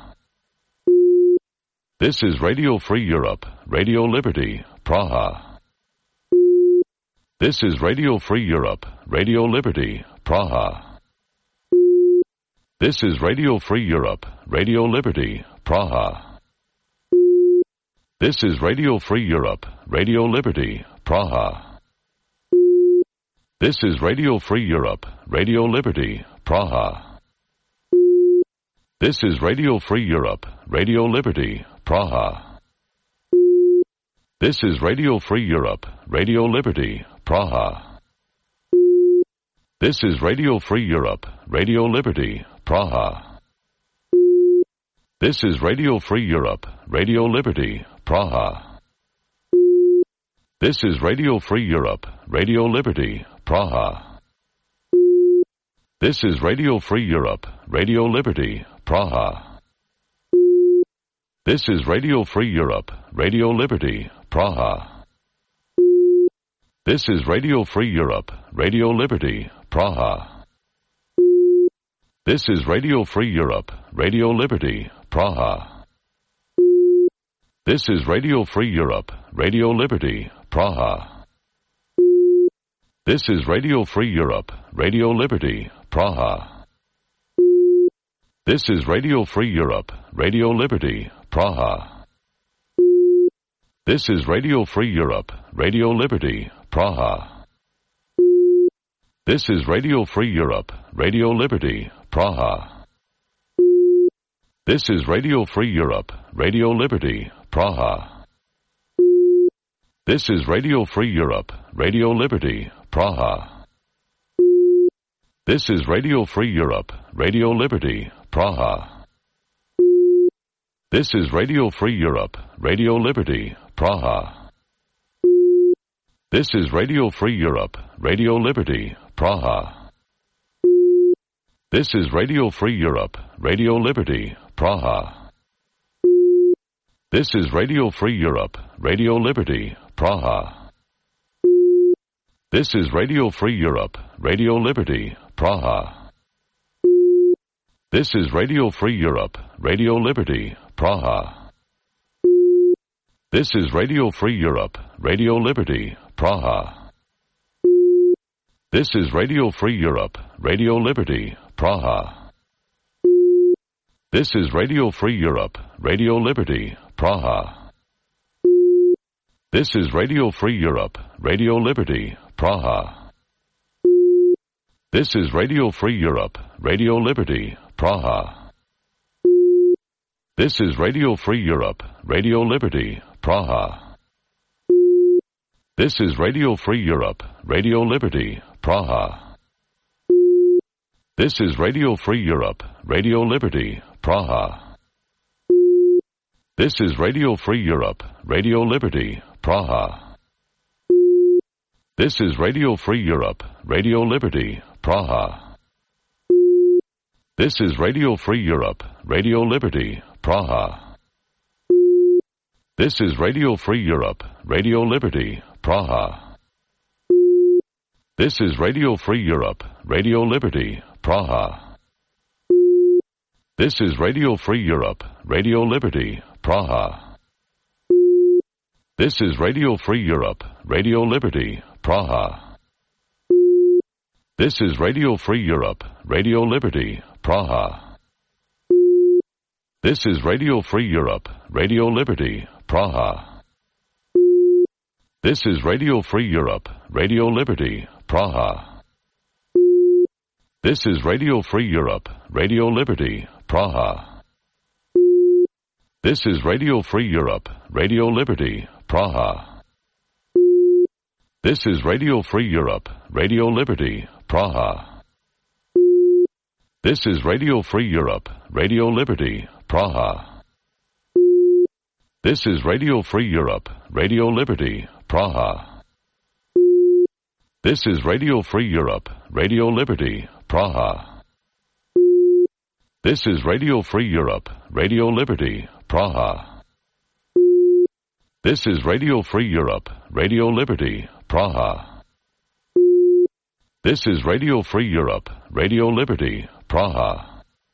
This is Radio Free Europe, Radio Liberty, Praha. This is Radio Free Europe, Radio Liberty, Praha. This is Radio Free Europe, Radio Liberty, Praha. This is Radio Free Europe, Radio Liberty, Praha. This is Radio Free Europe, Radio Liberty, Praha. This is Radio Free Europe, Radio Liberty, Praha. This is Radio Free Europe, Radio Liberty, Praha. This is Radio Free Europe, Radio Liberty, Praha. This is Radio Free Europe, Radio Liberty, Praha. This is Radio Free Europe, Radio Liberty, Praha. This is Radio Free Europe, Radio Liberty, Praha. This is Radio Free Europe, Radio Liberty, Praha. This is Radio Free Europe, Radio Liberty, Praha. This is Radio Free Europe, Radio Liberty, Praha. This is Radio Free Europe, Radio Liberty, Praha. This is Radio Free Europe, Radio Liberty, Praha. This is Radio Free Europe, Radio Liberty, Praha. This is Radio Free Europe, Radio Liberty, Praha. This is Radio Free Europe, Radio Liberty, Praha. This is Radio Free Europe, Radio Liberty, Praha. This is Radio Free Europe, Radio Liberty, Praha. This is Radio Free Europe, Radio Liberty, Praha. This is Radio Free Europe, Radio Liberty, Praha. This is Radio Free Europe, Radio Liberty, Praha. This is Radio Free Europe, Radio Liberty, Praha. This is Radio Free Europe, Radio Liberty, Praha. This is Radio Free Europe, Radio Liberty, Praha. This is Radio Free Europe, Radio Liberty, Praha. This is Radio Free Europe, Radio Liberty, Praha. This is Radio Free Europe, Radio Liberty, Praha. This is Radio Free Europe, Radio Liberty, Praha. This is Radio Free Europe, Radio Liberty, Praha. This is Radio Free Europe, Radio Liberty, Praha. This is Radio Free Europe, Radio Liberty, Praha. This is Radio Free Europe, Radio Liberty, Praha. This is Radio Free Europe, Radio Liberty, Praha. This is Radio Free Europe, Radio Liberty, Praha. This is Radio Free Europe, Radio Liberty, Praha. This is Radio Free Europe, Radio Liberty, Praha. This is Radio Free Europe, Radio Liberty, Praha. This is Radio Free Europe, Radio Liberty, Praha. This is Radio Free Europe, Radio Liberty, Praha. This is Radio Free Europe, Radio Liberty, Praha. This is Radio Free Europe, Radio Liberty, Praha. This is Radio Free Europe, Radio Liberty, Praha. This is Radio Free Europe, Radio Liberty, Praha. This is Radio Free Europe, Radio Liberty, Praha. This is Radio Free Europe, Radio Liberty, Praha. This is Radio Free Europe, Radio Liberty, Praha. This is Radio Free Europe, Radio Liberty, Praha. This is Radio Free Europe, Radio Liberty, Praha. This is Radio Free Europe, Radio Liberty, Praha. This is Radio Free Europe, Radio Liberty, Praha. This is Radio Free Europe, Radio Liberty, Praha. This is Radio Free Europe, Radio Liberty, Praha.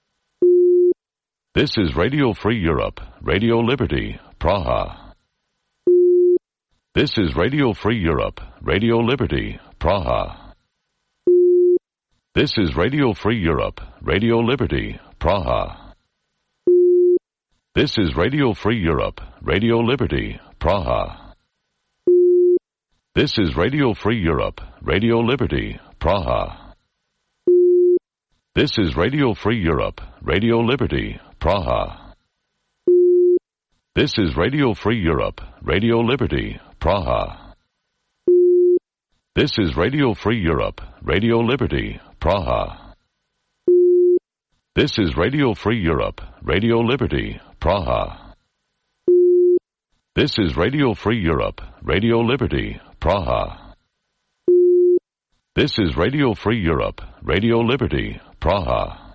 This is Radio Free Europe, Radio Liberty, Praha. This is Radio Free Europe, Radio Liberty, Praha. This is Radio Free Europe, Radio Liberty, Praha. This is Radio Free Europe, Radio Liberty, Praha. This is Radio Free Europe, Radio Liberty, Praha. This is Radio Free Europe, Radio Liberty, Praha. This is Radio Free Europe, Radio Liberty, Praha. This is Radio Free Europe, Radio Liberty, Praha. This is Radio Free Europe, Radio Liberty, Praha. This is Radio Free Europe, Radio Liberty, Praha. This is Radio Free Europe, Radio Liberty, Praha.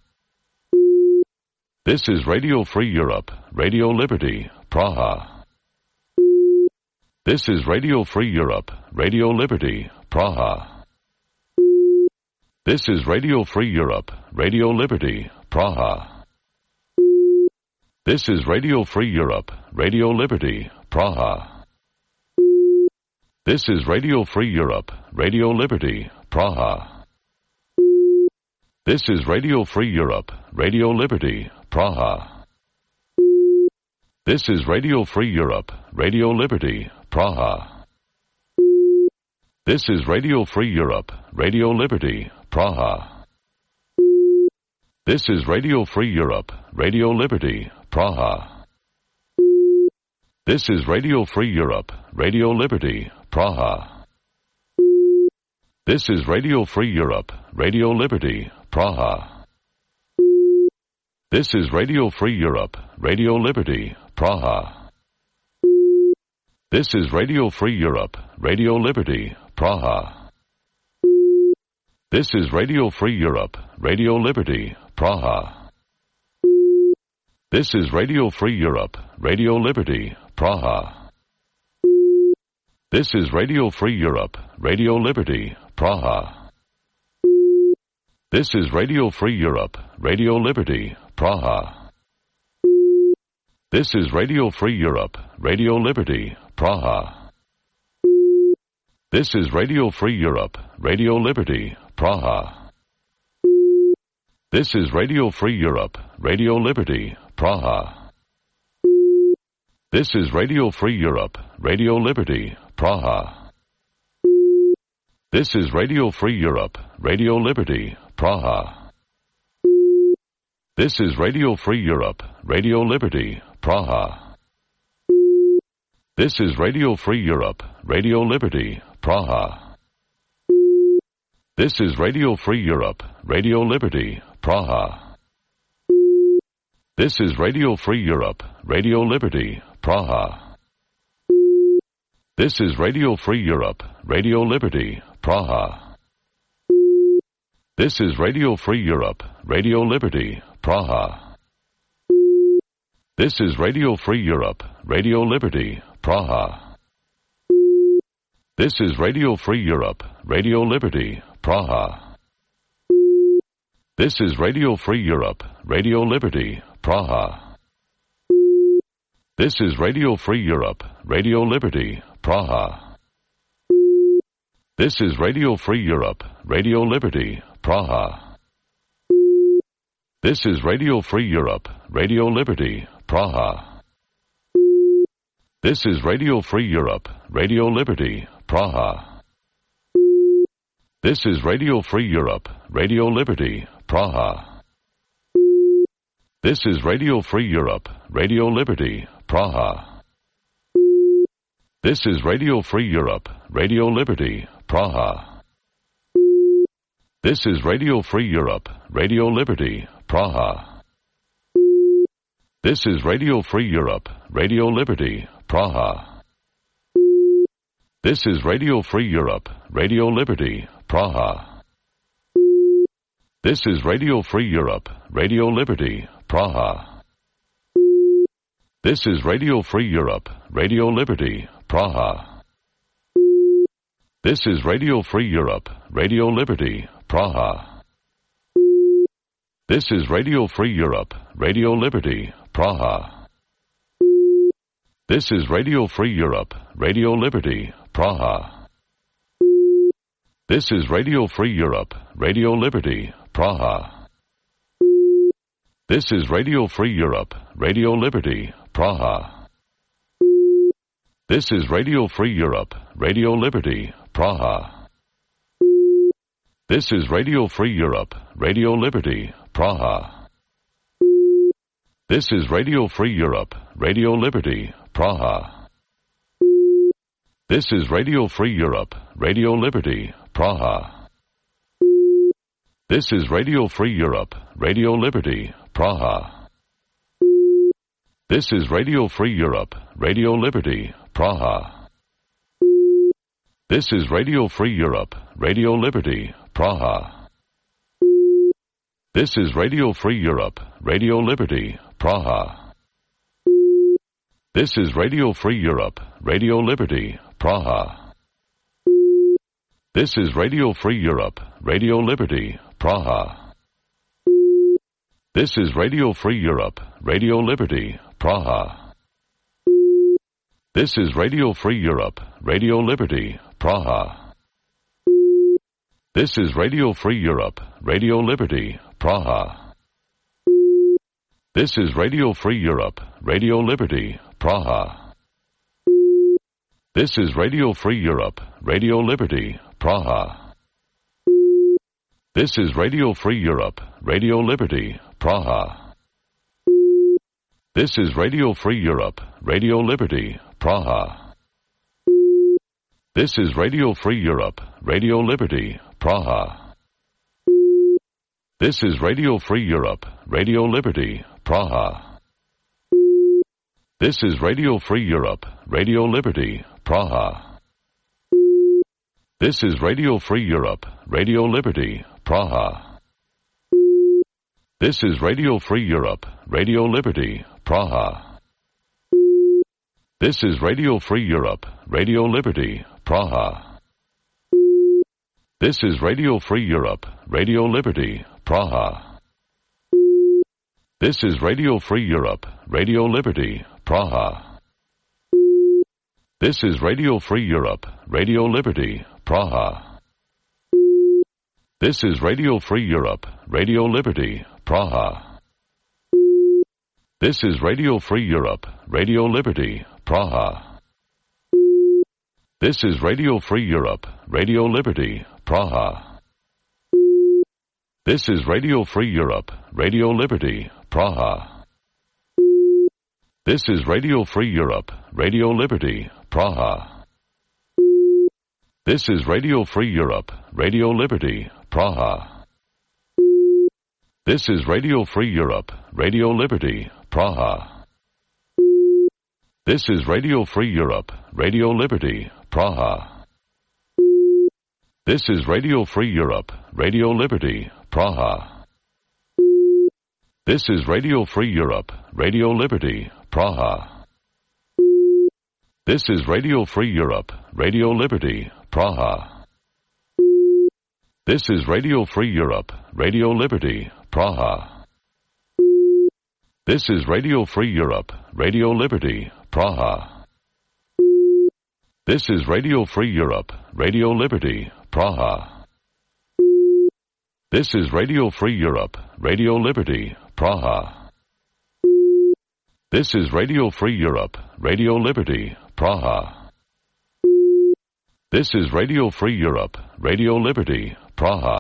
This is Radio Free Europe, Radio Liberty, Praha. This is Radio Free Europe, Radio Liberty, Praha. This is Radio Free Europe, Radio Liberty, Praha. This is Radio Free Europe, Radio Liberty, Praha. This is Radio Free Europe, Radio Liberty, Praha. This is Radio Free Europe, Radio Liberty, Praha. This is Radio Free Europe, Radio Liberty, Praha. This is Radio Free Europe, Radio Liberty, Praha. This is Radio Free Europe, Radio Liberty, Praha. This is Radio Free Europe, Radio Liberty, Praha. This is Radio Free Europe, Radio Liberty, Praha. This is Radio Free Europe, Radio Liberty, Praha. This is Radio Free Europe, Radio Liberty, Praha. This is Radio Free Europe, Radio Liberty, Praha. This is Radio Free Europe, Radio Liberty, Praha. This is Radio Free Europe, Radio Liberty, Praha. This is Radio Free Europe, Radio Liberty, Praha. This is Radio Free Europe, Radio Liberty, Praha. This is Radio Free Europe, Radio Liberty, Praha. This is Radio Free Europe, Radio Liberty, Praha. This is Radio Free Europe, Radio Liberty, Praha. This is Radio Free Europe, Radio Liberty, Praha. This is Radio Free Europe, Radio Liberty, Praha. This is Radio Free Europe, Radio Liberty, Praha. This is Radio Free Europe, Radio Liberty, Praha. This is Radio Free Europe, Radio Liberty, Praha. This is Radio Free Europe, Radio Liberty, Praha. This is Radio Free Europe, Radio Liberty, Praha. This is Radio Free Europe, Radio Liberty, Praha. This is Radio Free Europe, Radio Liberty, Praha. This is Radio Free Europe, Radio Liberty, Praha. This is Radio Free Europe, Radio Liberty, Praha. This is Radio Free Europe, Radio Liberty, Praha. This is Radio Free Europe, Radio Liberty, Praha. This is Radio Free Europe, Radio Liberty, Praha. This is Radio Free Europe, Radio Liberty, Praha. This is Radio Free Europe, Radio Liberty, Praha. This is Radio Free Europe, Radio Liberty, Praha. This is Radio Free Europe, Radio Liberty, Praha. This is Radio Free Europe, Radio Liberty, Praha. This is Radio Free Europe, Radio Liberty, Praha. This is Radio Free Europe, Radio Liberty, Praha. This is Radio Free Europe, Radio Liberty, Praha. This is Radio Free Europe, Radio Liberty, Praha. This is Radio Free Europe, Radio Liberty, Praha. This is Radio Free Europe, Radio Liberty, Praha. This is Radio Free Europe, Radio Liberty, Praha. This is Radio Free Europe, Radio Liberty, Praha. This is Radio Free Europe, Radio Liberty, Praha. This is Radio Free Europe, Radio Liberty, Praha. This is Radio Free Europe, Radio Liberty, Praha. This is Radio Free Europe, Radio Liberty, Praha. This is Radio Free Europe, Radio Liberty, Praha. This is Radio Free Europe, Radio Liberty, Praha. This is Radio Free Europe, Radio Liberty, Praha. This is Radio Free Europe, Radio Liberty, Praha. This is Radio Free Europe, Radio Liberty, Praha. This is Radio Free Europe, Radio Liberty, Praha. This is Radio Free Europe, Radio Liberty, Praha. This is Radio Free Europe, Radio Liberty, Praha. This is Radio Free Europe, Radio Liberty, Praha. This is Radio Free Europe, Radio Liberty, Praha. This is Radio Free Europe, Radio Liberty, Praha. This is Radio Free Europe, Radio Liberty, Praha. This is Radio Free Europe, Radio Liberty, Praha. This is Radio Free Europe, Radio Liberty, Praha. This is Radio Free Europe, Radio Liberty, Praha. This is Radio Free Europe, Radio Liberty, Praha. This is Radio Free Europe, Radio Liberty, Praha. This is Radio Free Europe, Radio Liberty, Praha. This is Radio Free Europe, Radio Liberty, Praha. This is Radio Free Europe, Radio Liberty, Praha. This is Radio Free Europe, Radio Liberty, Praha. This is Radio Free Europe, Radio Liberty, Praha. This is Radio Free Europe, Radio Liberty, Praha. This is Radio Free Europe, Radio Liberty, Praha. This is Radio Free Europe, Radio Liberty, Praha. This is Radio Free Europe, Radio Liberty, Praha. This is Radio Free Europe, Radio Liberty, Praha. This is Radio Free Europe, Radio Liberty, Praha. This is Radio Free Europe, Radio Liberty, Praha. This is Radio Free Europe, Radio Liberty, Praha. This is Radio Free Europe, Radio Liberty, Praha. This is Radio Free Europe, Radio Liberty, Praha. This is Radio Free Europe, Radio Liberty, Praha. This is Radio Free Europe, Radio Liberty, Praha. This is Radio Free Europe, Radio Liberty, Praha. This is Radio Free Europe, Radio Liberty, Praha. This is Radio Free Europe, Radio Liberty, Praha. This is Radio Free Europe, Radio Liberty, Praha. This is Radio Free Europe, Radio Liberty, Praha.